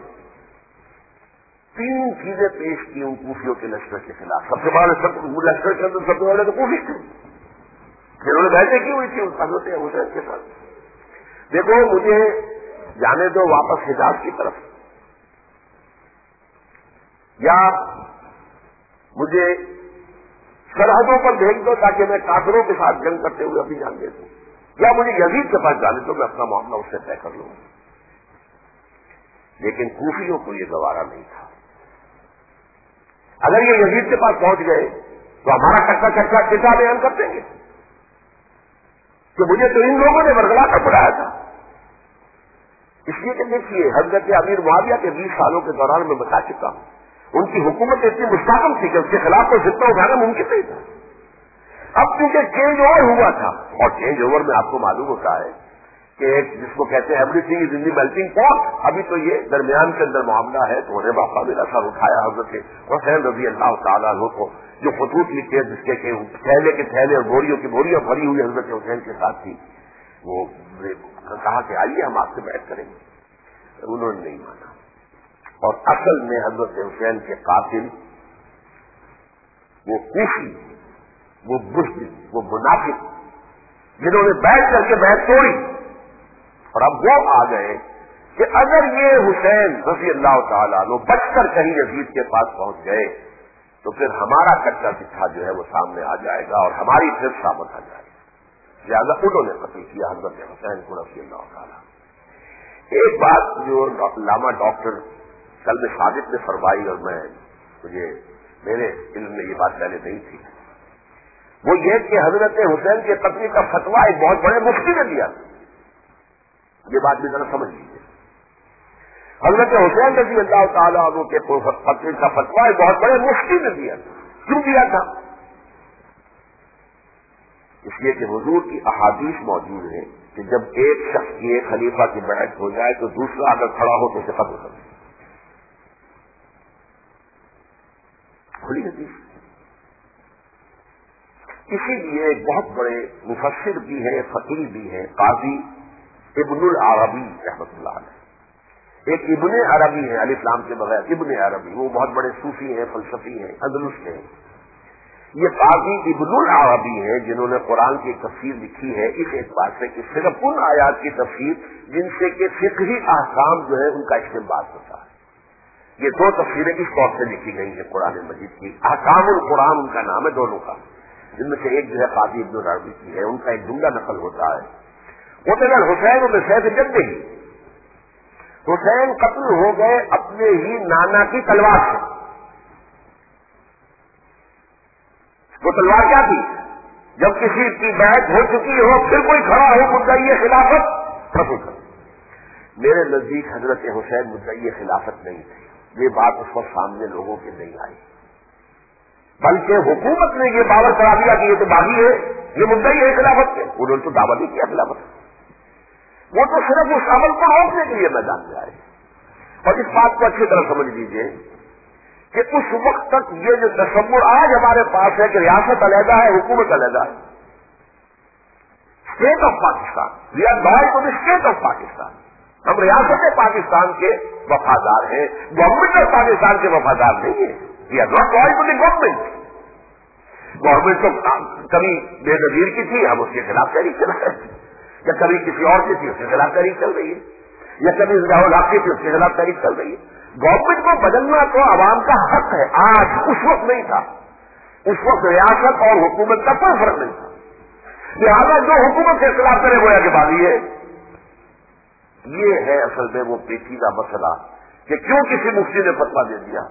تین چیزیں پیش کی ان کوفیوں کے لشکر کے خلاف. سب سے بڑا سب لشکر کے اندر سب سے بڑے تو کوفی تھے، جنہوں نے بیٹھے کی ہوئی تھی اس حضرت حسین کے ساتھ. دیکھو مجھے جانے دو واپس حجاز کی طرف، یا مجھے سرحدوں پر بھیج دو تاکہ میں کافروں کے ساتھ جنگ کرتے ہوئے ابھی جان دے دوں، یا مجھے یزید کے پاس جانے دو، میں اپنا معاملہ اس سے طے کر لوں. لیکن کوفیوں کو یہ گوارا نہیں تھا. اگر یہ یزید کے پاس پہنچ گئے تو ہمارا کچا کچا کسا بیان کر دیں گے کہ مجھے تو ان لوگوں نے برگلا کر بلایا تھا. اس لیے کہ دیکھیے حضرت امیر معاویہ کے بیس سالوں کے دوران میں بتا چکا ہوں ان کی حکومت اتنی مستحکم تھی کہ اس کے خلاف تو فتنہ اٹھانا ممکن نہیں تھا. اب کیونکہ چینج اوور ہوا تھا، اور چینج اوور میں آپ کو معلوم ہوتا ہے کہ ایک جس کو کہتے ہیں everything is in the melting pot, ابھی تو یہ درمیان کے اندر معاملہ ہے. تو انہیں باپا میرا سر اٹھایا حضرت حسین رضی اللہ تعالیٰ عنہ کو، جو خطوط لکھتے ہیں جس کے کہ تھیلے کے تھیلے اور بوریوں کی بوریاں بھری ہوئی حضرت حسین کے ساتھ تھی، وہ کہا کہ آئیے ہم آپ سے بیعت کریں گے. انہوں نے نہیں مانا. اور اصل میں حضرت حسین کے قاتل وہ کوفی، وہ بزدل، وہ منافق جنہوں نے بیٹھ کر کے بیعت توڑی. اور اب وہ آ گئے کہ اگر یہ حسین رضی اللہ تعالیٰ عنہ بچ کر کہیں یزید کے پاس پہنچ گئے تو پھر ہمارا کچا چٹھا جو ہے وہ سامنے آ جائے گا اور ہماری پھر سامت آ جائے گا. لہٰذا انہوں نے قتل کیا حضرت حسین کو رضی اللہ تعالیٰ. ایک بات جو علامہ ڈاکٹر قلب صادق نے فرمائی اور میں مجھے میرے علم میں یہ بات پہلے نہیں تھی، وہ یہ کہ حضرت حسین کے قتل کا فتویٰ ایک بہت بڑے مفتی نے دیا. یہ بات بھی ذرا سمجھ لیجیے. حضرت حسین رضی اللہ تعالیٰ عنہ کے قتل کا فتویٰ ایک بہت بڑے مفتی نے دیا. کیوں دیا تھا؟ اس لیے کہ حضور کی احادیث موجود ہیں کہ جب ایک شخص کی ایک خلیفہ کی بیعت ہو جائے تو دوسرا اگر کھڑا ہو تو اسے قتل کر دے. کھلی حدیث. اسی لیے ایک بہت بڑے مفسر بھی ہیں، فقیہ بھی ہیں، قاضی ابن العربی رحمۃ اللہ علیہ۔ ایک ابن عربی ہے، الف لام کے بغیر ابن عربی، وہ بہت بڑے صوفی ہیں، فلسفی ہیں، اندلس کے ہیں۔ یہ قاضی ابن العربی ہیں جنہوں نے قرآن کی تفسیر لکھی ہے اس اعتبار سے کہ صرف ان آیات کی تفسیر جن سے کہ فقہی احکام جو ہے ان کا استنباط ہوتا ہے۔ یہ دو تفسیریں اس طور سے لکھی گئی ہیں قرآن مجید کی، احکام القرآن ان کا نام ہے دونوں کا، جن میں سے ایک جو ہے قاضی ابن العربی کی ہے، ان کا ایک جملہ نقل ہوتا ہے، قتل الحسین بن سیف جدہ، حسین قتل ہو گئے اپنے ہی نانا کی تلوار سے۔ وہ تلوار کیا تھی؟ جب کسی کی بیعت ہو چکی ہو پھر کوئی کھڑا ہو مدعی خلافت قبول کر۔ میرے نزدیک حضرت حسین مدعی خلافت نہیں تھے، یہ بات اس وقت سامنے لوگوں کے نہیں آئی، بلکہ حکومت نے یہ باور کرا دیا کہ یہ تو باغی ہے، یہ مدعی ہے خلافت کے، انہوں نے تو دعویٰ نہیں کیا خلافت، وہ تو صرف اس عمل کو روکنے کے لیے میدان میں آئے۔ اور اس بات کو اچھی طرح سمجھ لیجیے کہ اس وقت تک یہ جو تصور آج ہمارے پاس ہے کہ ریاست علیحدہ ہے، حکومت علیحدہ ہے، state of Pakistan, we are loyal to the state of Pakistan, ہم ریاست پاکستان کے وفادار ہیں، گورنمنٹ آف پاکستان کے وفادار نہیں ہے، we are not loyal to the government. Government تو کبھی بے نظیر کی تھی، ہم اس کے خلاف تحریک چلا رہے ہیں، یا کبھی کسی اور کی تھی اس کے خلاف تحریک چل رہی ہے، یا کبھی ضیاء الحق کی تھی اس کے خلاف تحریک چل رہی ہے۔ گورنمنٹ کو بدلنا تو عوام کا حق ہے، آج اس وقت نہیں تھا، اس وقت ریاست اور حکومت کا کوئی فرق نہیں تھا، لہٰذا جو حکومت کے خلاف کرے گویا کہ باغی ہے۔ یہ ہے اصل میں وہ پیچیدہ مسئلہ کہ کیوں کسی مفتی نے فتویٰ دے دیا،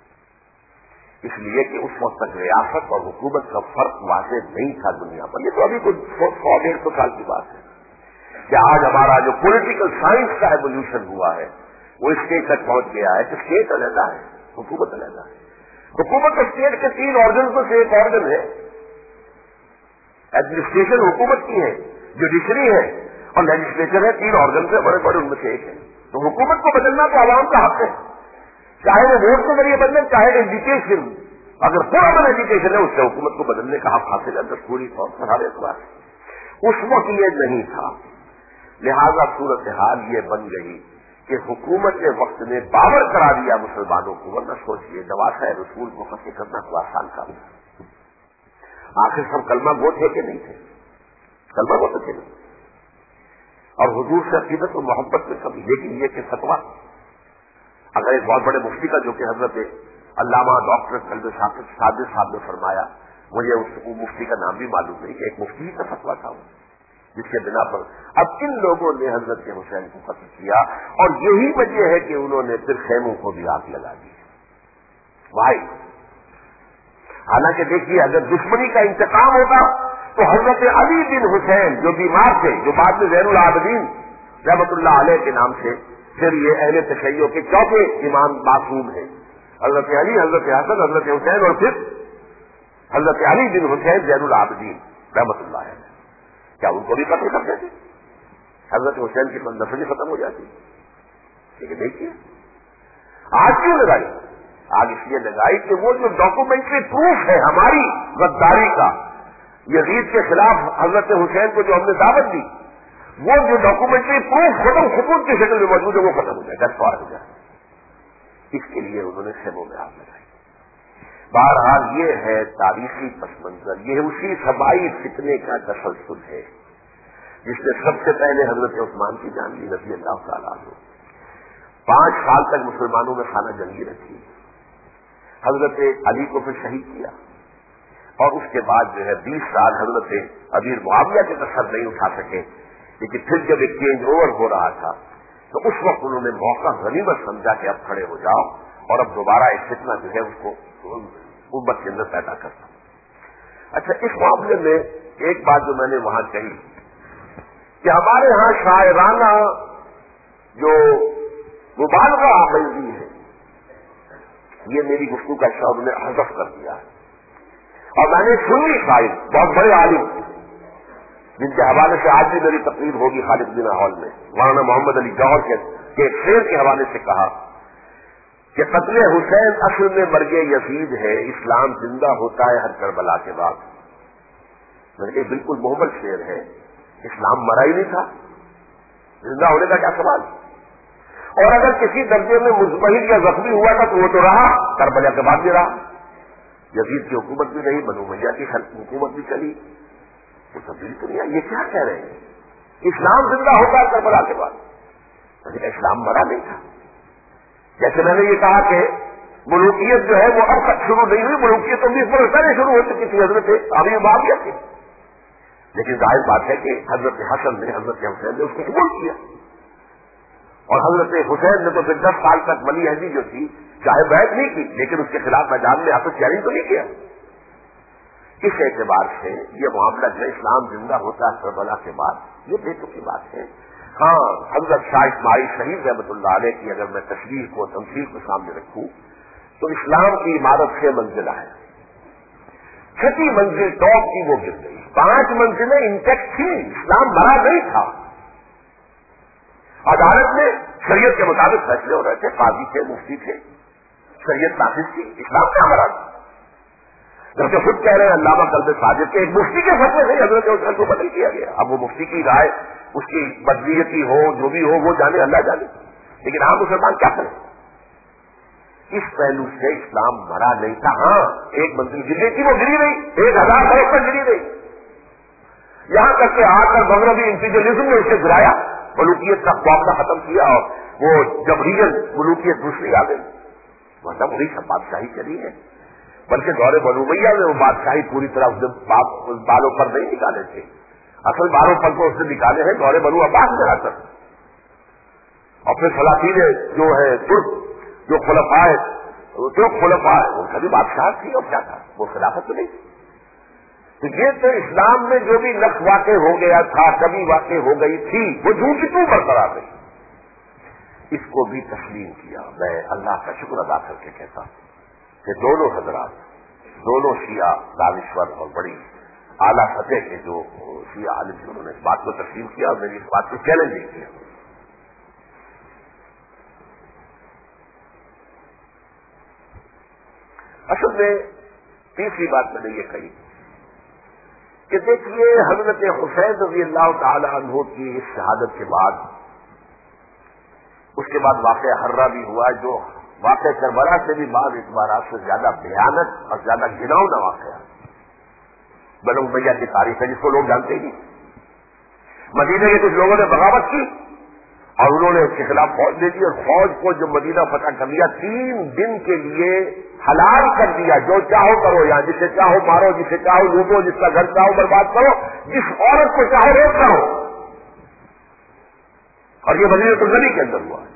اس لیے کہ اس وقت تک ریاست اور حکومت کا فرق واضح نہیں تھا دنیا پر۔ یہ تو ابھی کچھ سو ڈیڑھ سو سال کی بات ہے کہ آج ہمارا جو پولیٹیکل سائنس کا ایولیوشن ہوا ہے وہ اسٹیٹ تک پہنچ گیا ہے کہ اسٹیٹ علیحدہ ہے، حکومت علیحدہ ہے۔ حکومت اور اسٹیٹ کے تین آرگن میں سے ایک آرگن ہے، ایڈمنسٹریشن حکومت کی ہے، جوڈیشری ہے اور لیجسلیچر ہے، تین آرگن سے بڑے بڑے ان میں سے ایک ہے۔ تو حکومت کو بدلنا تو عوام کا حق ہے، چاہے وہ ووٹ کے ذریعے بدلے، چاہے ایجوکیشن، اگر پورا ایجوکیشن ہے اس سے حکومت کو بدلنے کا حق حاصل ہے دستوری طور پر ہر اعتبار سے۔ اس وقت یہ نہیں تھا، لہذا صورتحال یہ بن گئی کہ حکومت کے وقت نے باور کرا دیا مسلمانوں کو، ورنہ سوچئے نواسۂ رسول کو فتح کرنا تو آسان کام تھا۔ آخر سب کلمہ گو تھے کہ نہیں تھے؟ کلمہ گو تو تھے نہیں، اور حضور سے عقیدت و محبت میں کبھی، لیکن یہ کہ فتویٰ اگر ایک بہت بڑے مفتی کا جو کہ حضرت علامہ ڈاکٹر قلب صادق صاحب نے فرمایا، مجھے اس مفتی کا نام بھی معلوم نہیں کہ ایک مفتی کا فتویٰ تھا وہ، جس کے بنا پر اب ان لوگوں نے حضرت حسین کو قتل کیا، اور یہی وجہ ہے کہ انہوں نے پھر خیموں کو بھی آگ لگا دی۔ بھائی حالانکہ دیکھیے اگر دشمنی کا انتقام ہوگا تو حضرت علی بن حسین جو بیمار تھے، جو بعد میں زین العابدین رحمۃ اللہ علیہ کے نام سے، پھر یہ اہل تشیع کے چوتھے امام معصوم ہیں، حضرت علی، حضرت حسن، حضرت حسین، اور پھر حضرت علی بن حسین زین العابدین رحمۃ اللہ علیہ، کیا ان کو بھی قتل کرتے تھے؟ حضرت حسین کی نسل ختم ہو جاتی، لیکن دیکھیے آج کیوں لگائی؟ آج اس لیے لگائی کہ وہ جو ڈاکومنٹری پروف ہے ہماری غداری کا یزید کے خلاف حضرت حسین کو جو ہم نے دعوت دی، وہ جو ڈاکومنٹری پروف ختم خطوط کی شکل میں موجود ہے وہ ختم ہو جائے، دستوار ہو جائے۔ اس کے لیے انہوں نے خیموں میں آگ لگائی۔ بہرحال یہ ہے تاریخی پس منظر، یہ اسی سبائی فتنے کا تسلسل ہے جس نے سب سے پہلے حضرت عثمان کی جان لی رضی اللہ تعالیٰ عنہ۔ پانچ سال تک مسلمانوں میں خانہ جنگی رکھی، حضرت علی کو پھر شہید کیا، اور اس کے بعد جو ہے بیس سال حضرت امیر معاویہ کے سر نہیں اٹھا سکے، لیکن پھر جب ایک چینج اوور ہو رہا تھا تو اس وقت انہوں نے موقع غنیمت سمجھا کہ اب کھڑے ہو جاؤ اور اب دوبارہ ایک فتنہ جو ہے اس کو امت کے اندر پیدا کرتا۔ اچھا، اس معاملے میں ایک بات جو میں نے وہاں کہی کہ ہمارے ہاں شاعرانہ جو مبالغہ آمیزی ہے، یہ میری گفتگو کا حصہ انہوں نے حذف کر دیا ہے، اور میں نے سنی شاعر بہت بڑے عالم جن کے حوالے سے آج بھی میری تقریر ہوگی خالد بنا ہال میں، مولانا محمد علی جوہر کے ایک شعر کے حوالے سے کہا کہ قتل حسین اصل میں مرگ یزید ہے، اسلام زندہ ہوتا ہے ہر کربلا کے بعد۔ میں نے کہا بالکل محبت شعر ہے، اسلام مرا ہی نہیں تھا، زندہ ہونے کا کیا سوال؟ اور اگر کسی درجے میں مضمحل یا زخمی ہوا تھا تو وہ تو رہا، کربلا کے بعد بھی رہا، یزید کی حکومت بھی رہی، بنو امیہ کی حکومت بھی چلی، وہ تبدیلی تو نہیں آئی۔ یہ کیا کہہ رہے ہیں اسلام زندہ ہوتا ہے کربلا کے بعد؟ میں نے کہا اسلام مرا نہیں تھا۔ جیسے میں نے یہ کہا کہ ملوکیت جو ہے وہ اب تک شروع نہیں ہوئی، ملوکیت تو بیس برس پہلے شروع ہو چکی تھی حضرت ابی معاویہ کی، لیکن ظاہر بات ہے کہ حضرت حسن نے حضرت حسین نے اس کو قبول کیا، اور حضرت حسین نے تو پھر دس سال تک ولی عہدی جو تھی چاہے بیعت نہیں کی، لیکن اس کے خلاف میدان میں آپس چیلنج تو نہیں کیا۔ اس اعتبار سے یہ معاملہ جو اسلام زندہ ہوتا ہے کربلا کے بعد، یہ بے تکی بات ہے۔ ہاں، حضرت شاہ اسماعیل شہید رحمۃ اللہ علیہ کی اگر میں تصویر کو تمثیل کو سامنے رکھوں تو اسلام کی عمارت چھ منزلہ ہے، چھٹی منزل ٹاپ کی وہ گر گئی، پانچ منزلیں انٹیکٹ تھی، اسلام مرا نہیں تھا۔ عدالت میں شریعت کے مطابق فیصلے ہو رہے تھے، قاضی تھے، مفتی تھے، شریعت نافذ تھی، اسلام کیا مرا تھا؟ جبکہ خود کہہ رہے ہیں علامہ قلب صادق کے ایک مفتی کے فتوے سے حضرت حسین کو بدل کیا گیا۔ اب وہ مفتی کی رائے اس کی بدلیتی ہو جو بھی ہو وہ جانے، اللہ جانے، لیکن عام مسلمان کیا کریں؟ اس پہلو سے اسلام مرا نہیں تھا۔ ہاں، ایک منزل گری تھی، وہ گری نہیں، ایک ہزار برس پر گری نہیں، یہاں تک کہ آ کر مغربی انٹیلیجنس نے اسے گرایا، ملوکیت کا معاملہ ختم کیا، اور وہ جب ریجن ملوکیت دوسری آ گئی، مطلب وہی سب بادشاہی چلی ہے، بلکہ دور بنو امیہ میں وہ بادشاہی پوری طرح اس بالوں پر نہیں نکالے تھے، اصل بالوں پر کو اس نے نکالے ہیں دور بنو عباس میں آ کر، اور پھر سلاطین جو ہے ترک جو خلفاء ترک خلفاء ان کا بھی بادشاہ تھی، اور کیا تھا وہ خلافت تو نہیں تھی۔ تو یہ تو اسلام میں جو بھی نقص واقع ہو گیا تھا، کمی واقع ہو گئی تھی، وہ جھوٹ کیوں برقرار رہی، اس کو بھی تسلیم کیا۔ میں اللہ کا شکر ادا کر کے کہتا ہوں کہ دونوں حضرات، دونوں شیعہ دانشور اور بڑی اعلیٰ سطح کے جو شیعہ عالم تھے، انہوں نے اس بات کو تسلیم کیا اور میری اس بات کو چیلنج نہیں کیا۔ اصل میں تیسری بات میں نے یہ کہی کہ دیکھیے حضرت حسین رضی اللہ تعالی عنہ کی اس شہادت کے بعد، اس کے بعد واقعہ حرہ بھی ہوا، جو واقعہ کربلا سے بھی بعض اعتبارات سے زیادہ بھیانک اور زیادہ گھناؤنا واقعہ بنو امیہ کی تاریخ ہے، جس کو لوگ جانتے ہی۔ مدینے کے کچھ لوگوں نے بغاوت کی اور انہوں نے اس کے خلاف فوج دے دی، اور فوج کو جو مدینہ فتح کر لیا، تین دن کے لیے حلال کر دیا، جو چاہو کرو، یہاں جسے چاہو مارو، جسے چاہو لوٹو، جس کا گھر چاہو برباد کرو، جس عورت کو چاہو روک کرو، اور یہ مدینہ النبی کے اندر ہوا۔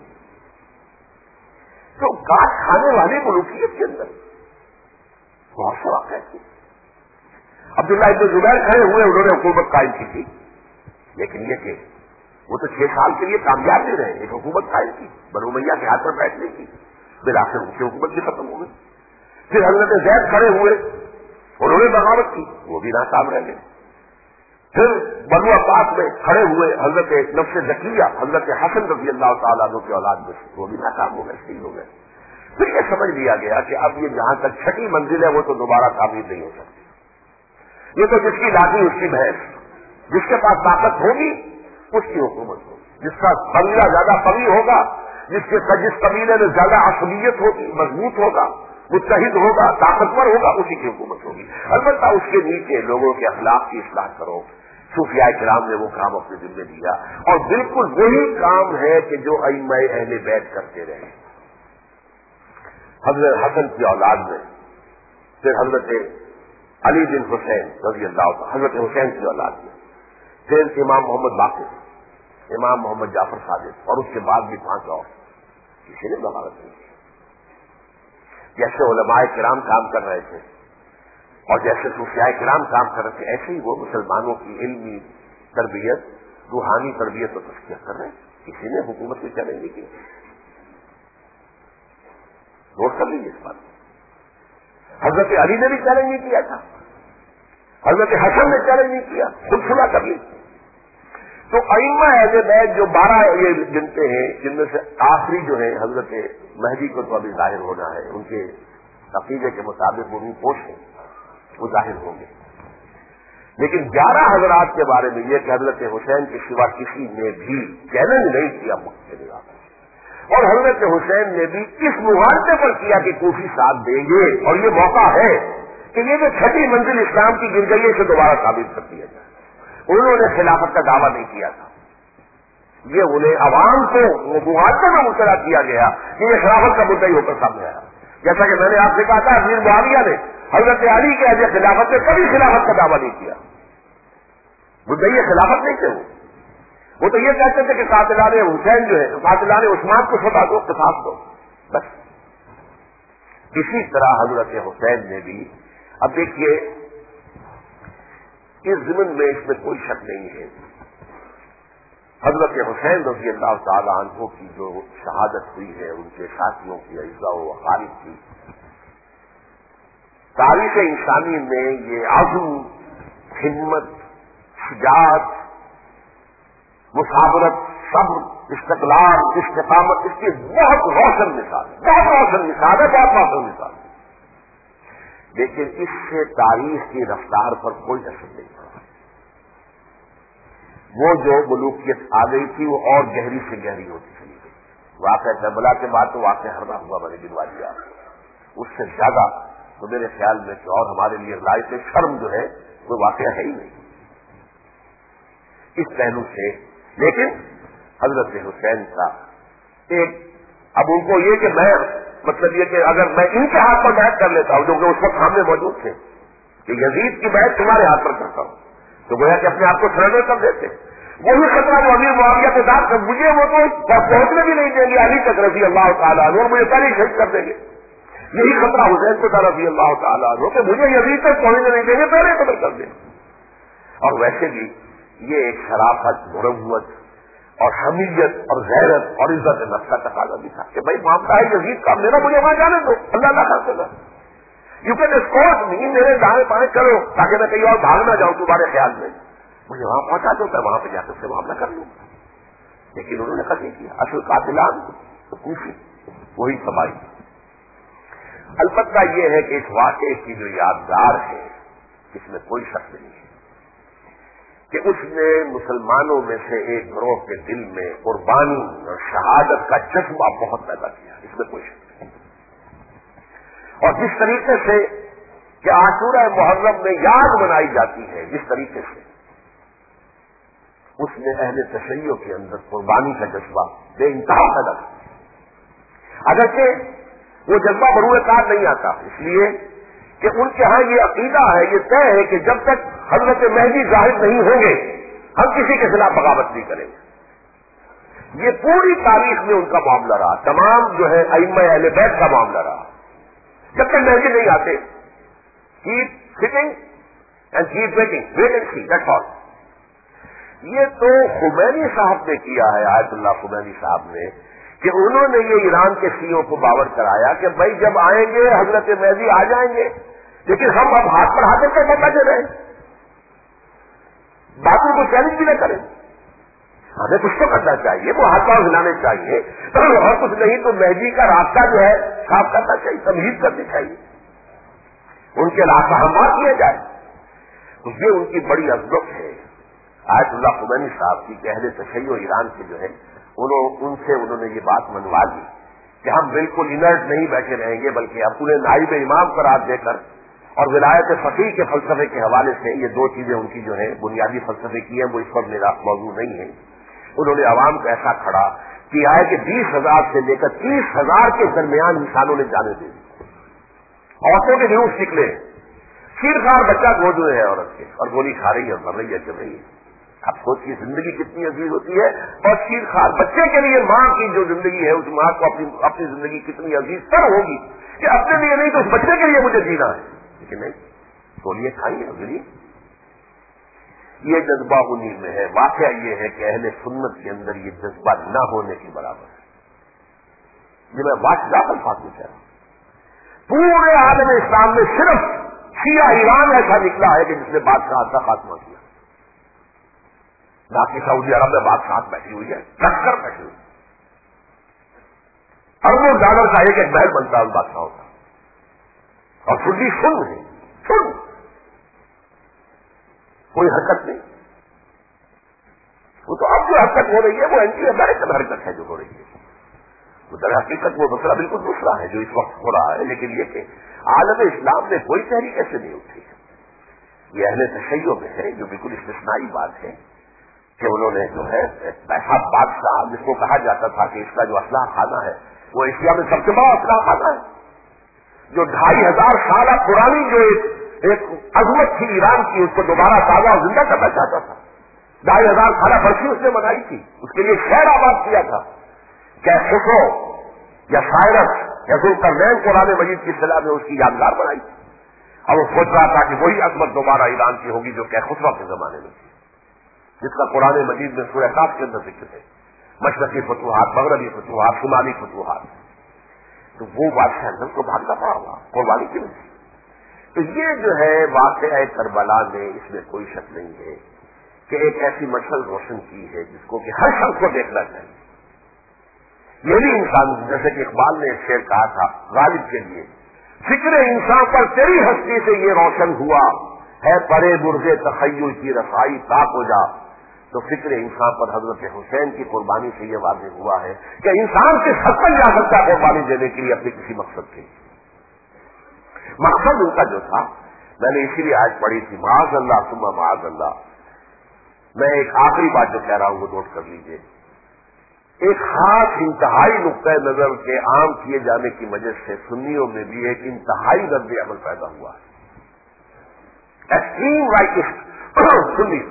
تو کاٹ کھانے والی ملوکیت کے اندر بہت سے واقعہ تھے۔ عبداللہ ابن زبیر کھڑے ہوئے، انہوں نے حکومت قائم کی تھی، لیکن یہ کہ وہ تو چھ سال کے لیے کامیاب نہیں رہے، ایک حکومت قائم کی، بنو امیہ کے ہاتھ پر بیٹھنے کی، بالآخر ان کی حکومت بھی ختم ہو گئی۔ پھر حضرت زید کھڑے ہوئے، انہوں نے بغاوت کی، وہ بھی ناکام رہ گئے۔ پھر بنو عباس میں کھڑے ہوئے حضرت نفس زکیہ، حضرت حسن رضی اللہ تعالیٰ عنہ کی اولاد میں، وہ بھی ناکام ہو گئے، شہید ہو گئے۔ پھر یہ سمجھ لیا گیا کہ اب یہ جہاں تک چھٹی منزل ہے وہ تو دوبارہ تعمیر نہیں ہو سکتی، یہ تو جس کی لاٹھی اس کی بھینس، جس کے پاس طاقت ہوگی اس کی حکومت ہوگی، جس کا قبیلہ زیادہ قوی ہوگا، جس کے جس قبیلے میں زیادہ عصبیت ہوگی، مضبوط ہوگا، متحد ہوگا، طاقتور ہوگا، اسی کی حکومت ہوگی۔ البتہ اس کے نیچے لوگوں کے اخلاق کی اصلاح کرو۔ صوفیاء کرام نے وہ کام اپنے ذمہ لیا، اور بالکل وہی کام ہے کہ جو ائمہ اہل بیت کرتے رہے۔ حضرت حسن کی اولاد میں، پھر حضرت علی بن حسین رضی اللہ عنہ، حضرت حسین کی اولاد میں، پھر امام محمد باقر، امام محمد جعفر صادق، اور اس کے بعد بھی پانچ اور، کسی نے بغاوت نہیں کی۔ جیسے علماء کرام کام کر رہے تھے اور جیسے صوفیاء کرام کام کر رہے تھے، ایسے ہی وہ مسلمانوں کی علمی تربیت، روحانی تربیت و تزکیہ کر رہے ہیں، کسی نے حکومت کی چیلنج نہیں کی۔ نوٹ کر لیجیے اس بات کو، حضرت علی نے بھی چیلنج نہیں کیا تھا، حضرت حسن نے چیلنج نہیں کیا، خود سنا کر لی۔ تو ائمہ اہل بیت جو بارہ یہ گنتے ہیں، جن میں سے آخری جو ہے حضرت مہدی کو تو ابھی ظاہر ہونا ہے، ان کے عقیدے کے مطابق وہ روح پوش ہیں، وہ ظاہر ہوں گے، لیکن گیارہ حضرات کے بارے میں یہ کہ حضرت حسین کے سوا کسی نے بھی چیلنج نہیں کیا وقت کے نظام، اور حضرت حسین نے بھی اس معاہدے پر کیا کہ کوفی ساتھ دیں گے، اور یہ موقع ہے کہ یہ جو چھٹی منزل اسلام کی گر گئی ہے اسے دوبارہ ثابت کر دیا جائے۔ انہوں نے خلافت کا دعویٰ نہیں کیا تھا، یہ انہیں عوام کو معاہدے میں مبتلا کیا گیا کہ یہ خلافت کا مدعی ہو کر سامنے آیا، جیسا کہ میں نے آپ سے کہا تھا امیر معاویہ نے حضرت علی کے ایسے خلافت میں کبھی خلافت کا دعویٰ نہیں کیا، مدعی خلافت نہیں تھے، وہ تو یہ کہتے تھے کہ قاتلان حسین جو ہے قاتلان عثمان کو سزا دو، قصاص دو، بس۔ اسی طرح حضرت حسین نے بھی، اب دیکھیے اس ضمن میں اس میں کوئی شک نہیں ہے، حضرت حسین رضی اللہ تعالی عنہ کی جو شہادت ہوئی ہے ان کے ساتھیوں کی اعزاء و اقارب کی، تاریخ انسانی میں یہ عزم، ہمت، شجاعت، مثابرت، صبر، استقلال، استقامت، اس کی بہت روشن مثال بہت روشن مثال ہے بہت روشن مثال ہے، لیکن اس سے تاریخ کی رفتار پر کوئی اثر نہیں پڑا۔ وہ جو ملوکیت آ گئی تھی وہ اور گہری سے گہری ہوتی چلی گئی۔ واقعہ کربلا کے بعد تو واقعہ ہرنا ہوا میں نے گنوا دیا، اس سے زیادہ تو میرے خیال میں کہ اور ہمارے لیے لائق شرم جو ہے وہ واقعہ ہے ہی نہیں اس پہلو سے۔ لیکن حضرت حسین کا ایک، اب ان کو یہ کہ میں مطلب یہ کہ اگر میں ان کے ہاتھ پر بیعت کر لیتا ہوں جو کہ اس وقت سامنے موجود تھے کہ یزید کی بیعت تمہارے ہاتھ پر کرتا ہوں، تو گویا کہ اپنے آپ کو سرنڈر کر دیتے، وہی خطرہ جو امیر معاویہ کے ساتھ مجھے وہ تو پہنچنے بھی نہیں دیں گے علی تک رضی اللہ تعالیٰ عنہ، اور مجھے پہلے شہید کر دیں گے، یہی خطرہ حسین کو تھا رضی اللہ تعالیٰ عنہ کہ مجھے یزید تک پہنچنے نہیں دیں گے، پہلے قتل کر دیں گے۔ اور ویسے بھی یہ ایک شرافت، مروت اور حمیت اور غیرت اور عزت نفس کا تقاضا بھی تھا کہ بھائی معاملہ ہے یزید کا، میرا مجھے وہاں جانے دو، اللہ نہ کر سکا، یو کین اسکورٹ می، میرے دائیں بائیں کرو تاکہ میں کہیں اور بھاگ نہ جاؤں تمہارے خیال میں، مجھے وہاں پہنچا دو میں وہاں پہ جا کر سے معاملہ کر لوں۔ لیکن انہوں نے قتل کیا، اصل قاتلان تو کوفی وہی سمائی۔ البتہ یہ ہے کہ اس واقعے کی جو یادگار ہے اس میں کوئی شک نہیں ہے کہ اس نے مسلمانوں میں سے ایک گروہ کے دل میں قربانی اور شہادت کا جذبہ بہت پیدا کیا، اس میں کوئی شک نہیں۔ اور جس طریقے سے کہ عاشورہ محرم میں یاد منائی جاتی ہے، جس طریقے سے اس نے اہل تشیع کے اندر قربانی کا جذبہ بے انتہا پیدا کیا، اگرچہ وہ جذبہ بروئے کار نہیں آتا، اس لیے کہ ان کے ہاں یہ عقیدہ ہے، یہ طے ہے کہ جب تک حضرت مہدی ظاہر نہیں ہوں گے ہم کسی کے خلاف بغاوت نہیں کریں گے۔ یہ پوری تاریخ میں ان کا معاملہ رہا، تمام جو ہے ائمہ اہل بیت کا معاملہ رہا، جب تک مہدی نہیں آتے keep sitting and keep waiting, wait and see, that's all. یہ تو خمینی صاحب نے کیا ہے، آیت اللہ خمینی صاحب نے، کہ انہوں نے یہ ایران کے سیوں کو باور کرایا کہ بھائی جب آئیں گے حضرت مہدی آ جائیں گے، لیکن ہم اب ہاتھ پر ہاتھ کر بیٹھے رہیں، باتوں کو چیلنج بھی نہ کریں، ہمیں کچھ تو کرنا چاہیے، وہ ہاتھ پاؤں ہلانے چاہیے، اور کچھ نہیں تو مہدی کا راستہ جو ہے صاف کرنا چاہیے، تمہید کرنی چاہیے، ان کے راستہ ہموار کیا جائے۔ تو یہ ان کی بڑی عظمت ہے آیت اللہ خمینی صاحب کی کہ اہل تشیع ایران کے جو ہے انہوں ان سے انہوں نے یہ بات منوا لی کہ ہم بالکل انرٹ نہیں بیٹھے رہیں گے، بلکہ اپنے نائب امام قرار دے کر اور ولایت فقیہ کے فلسفے کے حوالے سے، یہ دو چیزیں ان کی جو ہے بنیادی فلسفے کی ہیں، وہ اس وقت میرا موضوع نہیں ہے، انہوں نے عوام کو ایسا کھڑا کیا ہے کہ بیس ہزار سے لے کر تیس ہزار کے درمیان انسانوں نے جانے دے دی، عورتوں کے جلوس نکلے، چیرخوار بچہ گود میں ہے عورت کے اور گولی کھا رہی ہے اور مر رہی ہے، چل رہی ہے۔ اب سوچیے زندگی کتنی عزیز ہوتی ہے، اور چیرخوار بچے کے لیے ماں کی جو زندگی ہے اس ماں کو اپنی اپنی زندگی کتنی عزیز تر ہوگی کہ اپنے لیے نہیں تو اس بچے کے لیے مجھے جینا ہے، لیکن نہیں، گولیاں کھائی ہیں گلی۔ یہ جذبہ انہی میں ہے۔ واقعہ یہ ہے کہ اہل سنت کے اندر یہ جذبہ نہ ہونے کے برابر ہے، یہ میں بات داخل فاصل کہہ رہا ہوں۔ پورے عالم اسلام میں صرف شیعہ ایران ایسا نکلا ہے کہ جس نے بادشاہ کا خاتمہ کیا، باقی سعودی عرب میں بادشاہ بیٹھی ہوئی ہے، رکھ کر بیٹھی ہوئی، اربوں ڈالر کا ایک ایک محل بنتا ہے ان بادشاہوں کا، اور سنی سن ہے، سن کوئی حرکت نہیں. وہ تو اب جو حرکت ہو رہی ہے وہ اینٹی امریکن حرکت ہے جو ہو رہی ہے. وہ در حقیقت وہ مسئلہ بالکل دوسرا ہے جو اس وقت ہو رہا ہے. لیکن یہ کہ عالم اسلام میں کوئی تحریک ایسے نہیں اٹھی ہے. یہ اہل تشیع میں ہے جو بالکل استثنائی بات ہے کہ انہوں نے جو ہے ایسا بادشاہ جس کو کہا جاتا تھا کہ اس کا جو اسلحہ خانہ ہے وہ ایشیا میں سب سے بڑا اسلحہ خانہ ہے, جو ڈھائی ہزار سالہ پرانی جو ایک ایک عظمت تھی ایران کی اس کو دوبارہ تازہ اور زندہ کرنا چاہتا تھا. ڈھائی ہزار سالہ برسی اس نے منائی تھی, اس کے لیے شہر آباد کیا تھا. کیا خسرو یا سائرس یا ذوالقرنین قرآن مجید کی اصطلاح میں اس کی یادگار بنائی تھی. اور وہ سوچ رہا تھا کہ وہی عظمت دوبارہ ایران کی ہوگی جو کہ خسرو کے زمانے میں تھی, جس کا قرآن مجید میں سورہ کاف کے اندر ذکر ہے. مشرقی فتوحات, مغربی فتوحات, شمالی فتوحات. تو وہ بادشاہ اندر کو بھاگنا پڑا ہوا قربانی کی وجہ سے. تو یہ جو ہے واقعہ کربلا میں اس میں کوئی شک نہیں ہے کہ ایک ایسی مشعل روشن کی ہے جس کو کہ ہر شخص کو دیکھنا چاہیے. یہ بھی انسان, جیسے کہ اقبال نے ایک شعر کہا تھا غالب کے لیے, فکر انسان پر تیری ہستی سے یہ روشن ہوا ہے پرے برغے تخیل کی رسائی تاک ہو جا. تو فکر انسان پر حضرت حسین کی قربانی سے یہ واضح ہوا ہے کہ انسان کس حد تک جا سکتا ہے قربانی دینے کے لیے اپنے کسی مقصد کے. مقصد ان کا جو تھا, میں نے اسی لیے آج پڑھی تھی, معاذ اللہ ثم معاذ اللہ. میں ایک آخری بات جو کہہ رہا ہوں وہ نوٹ کر لیجیے. ایک خاص انتہائی نقطۂ نظر کے عام کیے جانے کی وجہ سے سنیوں میں بھی ایک انتہائی رد عمل پیدا ہوا ہے. ایکسٹریم رائٹسٹ سنی,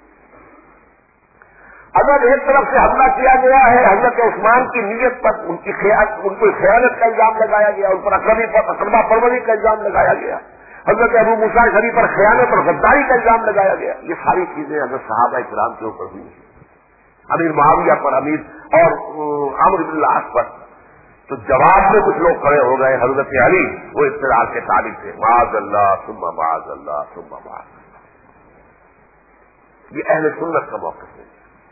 اگر ایک طرف سے حملہ کیا گیا ہے حضرت عثمان کی نیت پر, ان کی ان کو خیانت کا الزام لگایا گیا, ان پر اقربی پر اقربا پروری کا الزام لگایا گیا, حضرت ابو موسیٰ شریف پر خیانت اور غداری کا الزام لگایا گیا. یہ ساری چیزیں حضرت صحابہ کرام کے اوپر ہوئی ہیں, امیر معاویہ پر, امیر اور عمرو بن العاص پر. تو جواب میں کچھ لوگ کھڑے ہو گئے, حضرت علی وہ اقتدار کے طالب تھے, معاذ اللہ ثم معاذ اللہ ثم معاذ اللہ. یہ اہل سنت کا موقف ہے.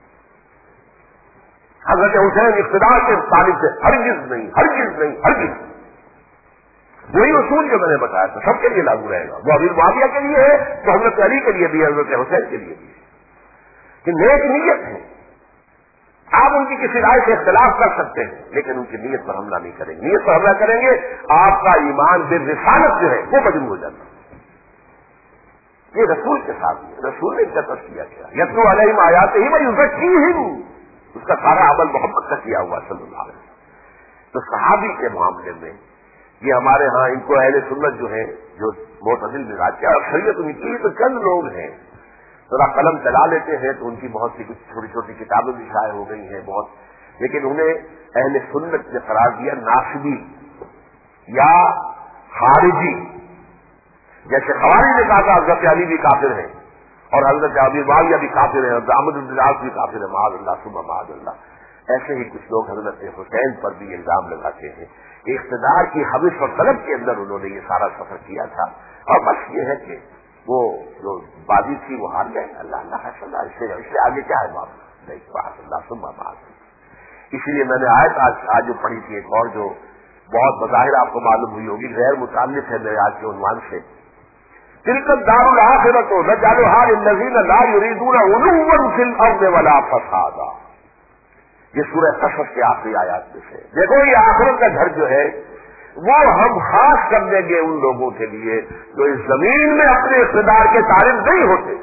حضرت حسین اقتدار کے طالب سے ہرگز نہیں, ہرگز نہیں, ہرگز. وہی اصول جو میں نے بتایا تھا سب کے لیے لاگو رہے گا. وہ امیر معاویہ کے لیے ہے تو حضرت علی کے لیے بھی, حضرت حسین کے لیے بھی ہے. کہ نیک نیت ہے, آپ ان کی کسی رائے سے اختلاف کر سکتے ہیں لیکن ان کی نیت پر حملہ نہیں کریں گے. نیت پر حملہ کریں گے آپ کا ایمان بے رسالت جو ہے وہ مجموع ہو جاتا ہے. یہ رسول کے ساتھ ہے, رسول نے قتل کیا گیا. یتلو علیہم آیاتہ ویزکیہم, اس کا سارا عمل محمد کا کیا ہوا صلی اللہ علیہ وسلم. تو صحابی کے معاملے میں یہ ہمارے ہاں ان کو اہل سنت جو ہے جو معتدل مزاج کے, اور شریعت ان کی تو چند لوگ ہیں ذرا قلم چلا لیتے ہیں تو ان کی بہت سی کچھ چھوٹی چھوٹی کتابیں بھی شائع ہو گئی ہیں بہت, لیکن انہیں اہل سنت نے قرار دیا ناصبی یا خارجی. جیسے خوارج نے کہا تھا حضرت علی بھی کافر ہیں اور حضرت ابی معاویہ بھی کافر ہیں, حضرت عمرو بن العاص بھی کافر ہیں, معاذ اللہ ثم معاذ اللہ. ایسے ہی کچھ لوگ حضرت حسین پر بھی الزام لگاتے ہیں. اقتدار کی حوث اور طلب کے اندر انہوں نے یہ سارا سفر کیا تھا, اور بس یہ ہے کہ وہ جو بازی تھی وہ ہار گئے. اللہ اللہ اللہ, اس سے اس سے آگے کیا ہے معاملہ, نہیں معاذ اللہ ثم معاذ اللہ. اسی لیے میں نے آیت آج آج جو پڑھی تھی ایک اور جو بہت بظاہر آپ کو معلوم ہوئی ہوگی, غیر متعلق ہے میرے آج کے عنوان سے, تلک الدار الآخرۃ نجعلھا للذین لا یریدون علوا فی الارض ولا فسادا. یہ سورہ قصص کے آخری آیات میں سے. دیکھو یہ آخرت کا گھر جو ہے وہ ہم خاص کر دیں گے ان لوگوں کے لیے جو اس زمین میں اپنے اقتدار کے طالب نہیں ہوتے.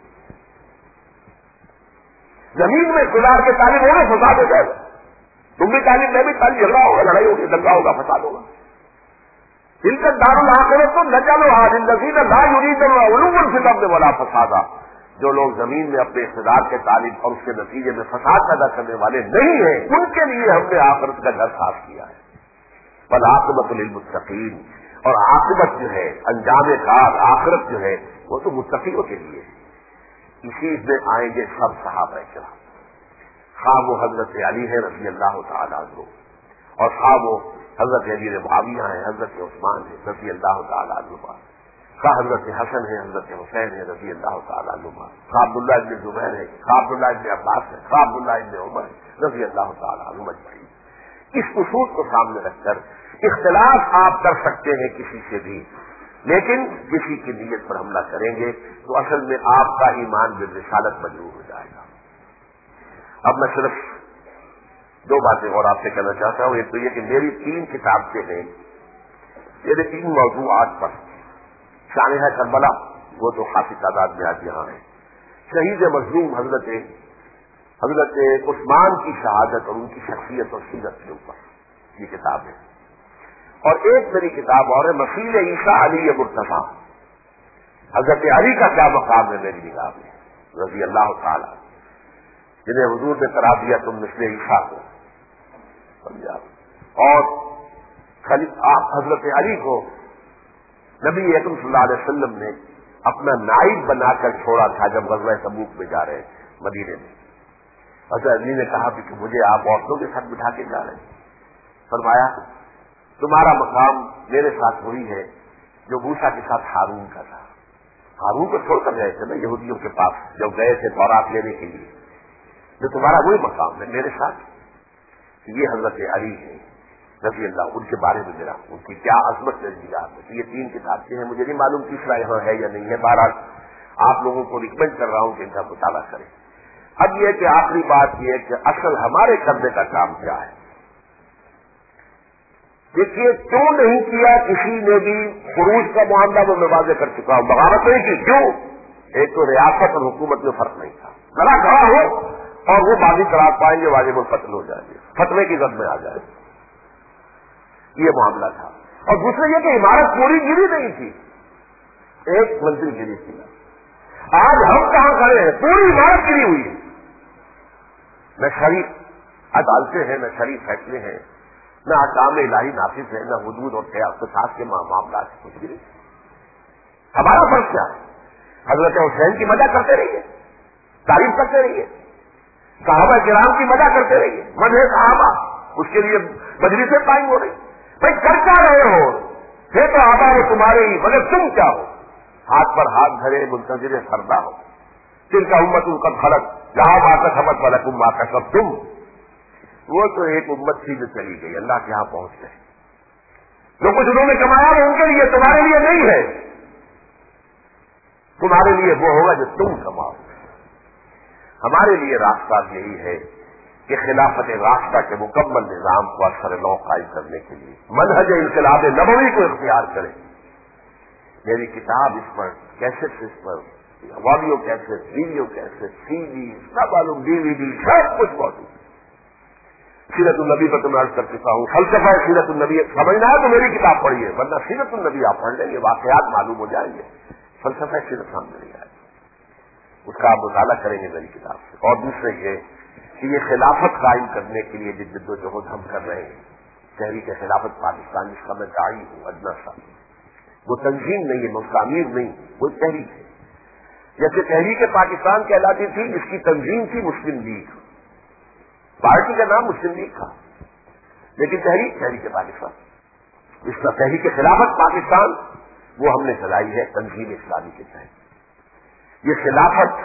زمین میں اقتدار کے طالب ہونا فساد ہو جائے گا. تم بھی طالب, میں بھی طالب, جھگڑا ہوگا, لڑائی ہوگی, دنگا ہوگا, فساد ہوگا. تلک الدار الآخرۃ نجعلھا للذین لا یریدون علوا فی الارض ولا فسادا. جو لوگ زمین میں اپنے اقتدار کے طالب اور اس کے نتیجے میں فساد پیدا کرنے والے نہیں ہیں ان کے لیے ہم نے آخرت کا گھر خاص کیا ہے. والعاقبۃ للمتقین, اور عاقبت جو ہے, انجام کار, آخرت جو ہے وہ تو متقیوں کے لیے ہے. اسی میں آئیں گے سب صحابہ کرام, خواہ وہ حضرت علی ہے رضی اللہ تعالیٰ عنہ, اور خواہ وہ حضرت امیر معاویہ ہیں, حضرت عثمان ہے رضی اللہ تعالیٰ عنہ, خواہ حضرت حسن ہے, حضرت حسین ہے رضی اللہ تعالیٰ عنہ, خواہ عبداللہ ابن زبیر ہے, خواہ عبداللہ ابن عباس ہے, خواہ عبداللہ ابن عمر ہے رضی اللہ تعالیٰ عنہ اجمعین. اس اصول کو سامنے رکھ کر اختلاف آپ کر سکتے ہیں کسی سے بھی, لیکن کسی کی نیت پر حملہ کریں گے تو اصل میں آپ کا ایمان بالرسالت مجروح ہو جائے گا. اب میں صرف دو باتیں اور آپ سے کہنا چاہتا ہوں. ایک تو یہ کہ میری تین کتابیں ہیں، میرے تین موضوعات پر. شانہ کربلا وہ تو خاصی تعداد میں آج یہاں ہے. شہید مظلوم حضرت حضرت عثمان کی شہادت اور ان کی شخصیت اور سیرت کے اوپر یہ کتاب ہے. اور ایک میری کتاب اور ہے مسیل عیسیٰ علی مرتضیٰ، حضرت علی کا کیا مقام ہے میری نگاہ میں رضی اللہ تعالی، جنہیں حضور نے قرار دیا تم مثل عیسیٰ کو. اور آپ حضرت علی کو نبی اکرم صلی اللہ علیہ وسلم نے اپنا نائب بنا کر چھوڑا تھا جب غزوہ تبوک میں جا رہے مدینے میں. حضرت علی نے کہا کہ مجھے آپ عورتوں کے ساتھ بٹھا کے جا رہے ہیں. فرمایا تمہارا مقام میرے ساتھ وہی ہے جو موسیٰ کے ساتھ ہارون کا تھا. ہارون کو چھوڑ کر گئے تھے نا یہودیوں کے پاس جب گئے تھے تورات لینے کے لیے، جو تمہارا وہی مقام ہے میرے ساتھ. یہ حضرت علی ہے رضی اللہ، ان کے بارے میں میرا ان کی کیا عظمت میری نگاہ میں. یہ تین کتابیں ہیں، مجھے نہیں معلوم تیسرا یہاں ہے یا نہیں ہے. بہرحال آپ لوگوں کو ریکمینڈ کر رہا ہوں کہ ان کا مطالعہ کریں. اب یہ کہ آخری بات یہ کہ اصل ہمارے کرنے کا کام کیا ہے. دیکھیے کیوں نہیں کیا کسی نے بھی خروج کا معاملہ وہ میں واضح کر چکا ہوں. بغاوت نہیں کی. کیوں؟ ایک تو ریاست اور حکومت میں فرق نہیں تھا. ذرا کھڑا ہو اور وہ بازی کرا پائیں گے، واجب القتل ہو جائیں گے، فتوے کی زد میں آ جائے. یہ معاملہ تھا. اور دوسرے یہ کہ عمارت پوری گری نہیں تھی، ایک منزل گری تھی. آج ہم کہاں کھڑے ہیں؟ پوری عمارت گری ہوئی ہے. نہ شریف عدالتیں ہیں، نہ شریف فیصلے ہیں، نہ احکام الہی نافذ ہے، نہ حدود اور قصاص کے معاملات سے کچھ گری. ہمارا فرض کیا ہے؟ حضرت حسین کی مدح کرتے رہیے، تعریف کرتے رہیے، صحابہ کرام کی مدح کرتے رہیے، مدح صحابہ اس کے لیے مجلسیں قائم ہو رہی. بھائی کر کیا رہے ہو؟ پھر تو آبا وہ تمہارے ہی، مگر تم کیا ہو؟ ہاتھ پر ہاتھ دھرے منتظر سردا ہو. جن کا امت ان کا خلق جہاں آ کر خبر پڑا تم آ کر سب تم. وہ تو ایک امت تھی جو چلی گئی، اللہ کے یہاں پہنچ گئے. جو کچھ انہوں نے کمایا وہ ان کے لیے، تمہارے لیے نہیں ہے. تمہارے لیے وہ ہوگا جو تم کماؤ. ہمارے لیے راستہ یہی ہے کہ خلافت راستہ کے مکمل نظام کو اثر نو قائم کرنے کے لیے منہج انقلاب نبوی کو اختیار کریں. میری کتاب اس پر، کیسٹ اس پر، audio cassette, video cassette, C D, سب معلوم، ڈی وی ڈی، سب کچھ موجود. سیرت النبی پر تو میں عرض کر چکا ہوں. فلسفہ سیرت النبی سمجھنا ہے تو میری کتاب پڑھیے، ورنہ سیرت النبی آپ پڑھ لیں گے، واقعات معلوم ہو جائیں گے، فلسفہ سیرت سامنے نہیں آئے. اس کا آپ مطالعہ کریں گے میری کتاب سے. اور دوسرے یہ کہ یہ خلافت قائم کرنے کے لیے جس جد و جہد ہم کر رہے ہیں، تحریک خلافت پاکستان جس کا میں داعی ہوں ادنا سا، وہ تنظیم نہیں ہے، مستعمیر نہیں، وہ تحریک ہے. جیسے تحریک پاکستان کہلاتی تھی، جس کی تنظیم تھی مسلم لیگ، پارٹی کا نام مسلم لیگ تھا، لیکن تحریک تحریک پاکستان. اس کا تحریک خلافت پاکستان وہ ہم نے چلائی ہے تنظیم اسلامی کے تحت. یہ خلافت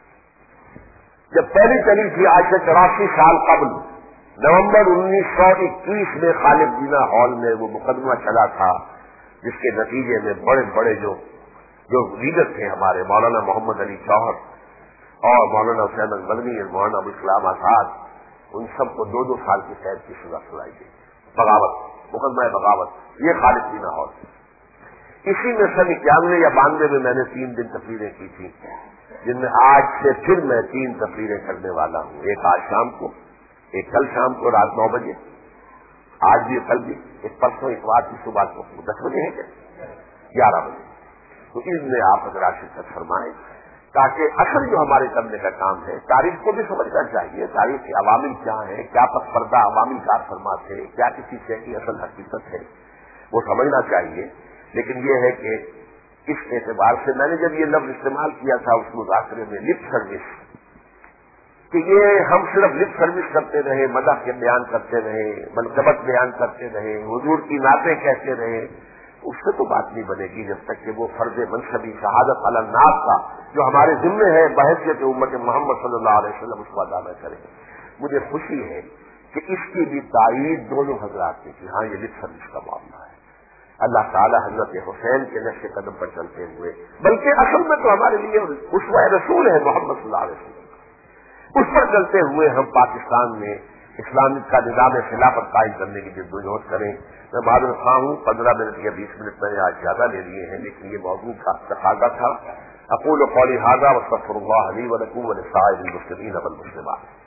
جب پہلی چلی تھی آج سے چوراسی سال قبل، نومبر انیس سو اکیس میں خالد جینا ہال میں وہ مقدمہ چلا تھا، جس کے نتیجے میں بڑے بڑے جو جو لیڈر تھے ہمارے، مولانا محمد علی جوہر اور مولانا حسین المدنی اور مولانا ابوالکلام آزاد، ان سب کو دو دو سال کی قید کی سزا سنائی گئی. بغاوت، مقدمہ بغاوت، یہ خالد جینا ہال. اسی میں سن اکیانوے یا بانوے میں میں نے تین دن تقریریں کی تھی، جن میں آج سے پھر میں تین تقریریں کرنے والا ہوں. ایک آج شام کو، ایک کل شام کو رات نو بجے، آج بھی کل بھی، ایک پرسوں اتوار کی صبح کو دس بجے ہے کیا گیارہ بجے. تو اس میں آپ حضرات شرکت فرمائیں تاکہ اصل جو ہمارے کرنے کا کام ہے، تاریخ کو بھی سمجھنا چاہیے. تاریخ کے عوامل کیا ہیں، کیا پس پردہ عوامل کار فرما تھے، کیا کسی شے کی اصل حقیقت ہے، وہ سمجھنا چاہیے. لیکن یہ ہے کہ اس اعتبار سے میں نے جب یہ لفظ استعمال کیا تھا اس مذاکرے میں، لپ سروس، کہ یہ ہم صرف لپ سروس کرتے رہے، مدح کے بیان کرتے رہے، منقبت بیان کرتے رہے، حضور کی نعتیں کہتے رہے، اس سے تو بات نہیں بنے گی جب تک کہ وہ فرض منصبی شہادت علی الناس کا جو ہمارے ذمہ ہے بحیثیت امت محمد صلی اللہ علیہ وسلم اس کو ادا نہ کریں. مجھے خوشی ہے کہ اس کی بھی تائید دونوں حضرات نے کی. ہاں یہ لپ سروس کا معاملہ ہے، اللہ تعالی حضرت حسین کے نقش قدم پر چلتے ہوئے، بلکہ اصل میں تو ہمارے لیے اسوہ رسول ہے محمد صلی اللہ علیہ وسلم، اس پر چلتے ہوئے ہم پاکستان میں اسلام کا نظام خلافت قائم کرنے کی جدوجہد کریں۔ میں معذر خواہ ہوں، پندرہ منٹ یا بیس منٹ میں نے آج زیادہ لے لیے ہیں، لیکن یہ موضوع کا تقاضا تھا۔ اقول قولی ھذا واستغفر اللہ لی ولکم ولسائر المسلمین والمسلمات۔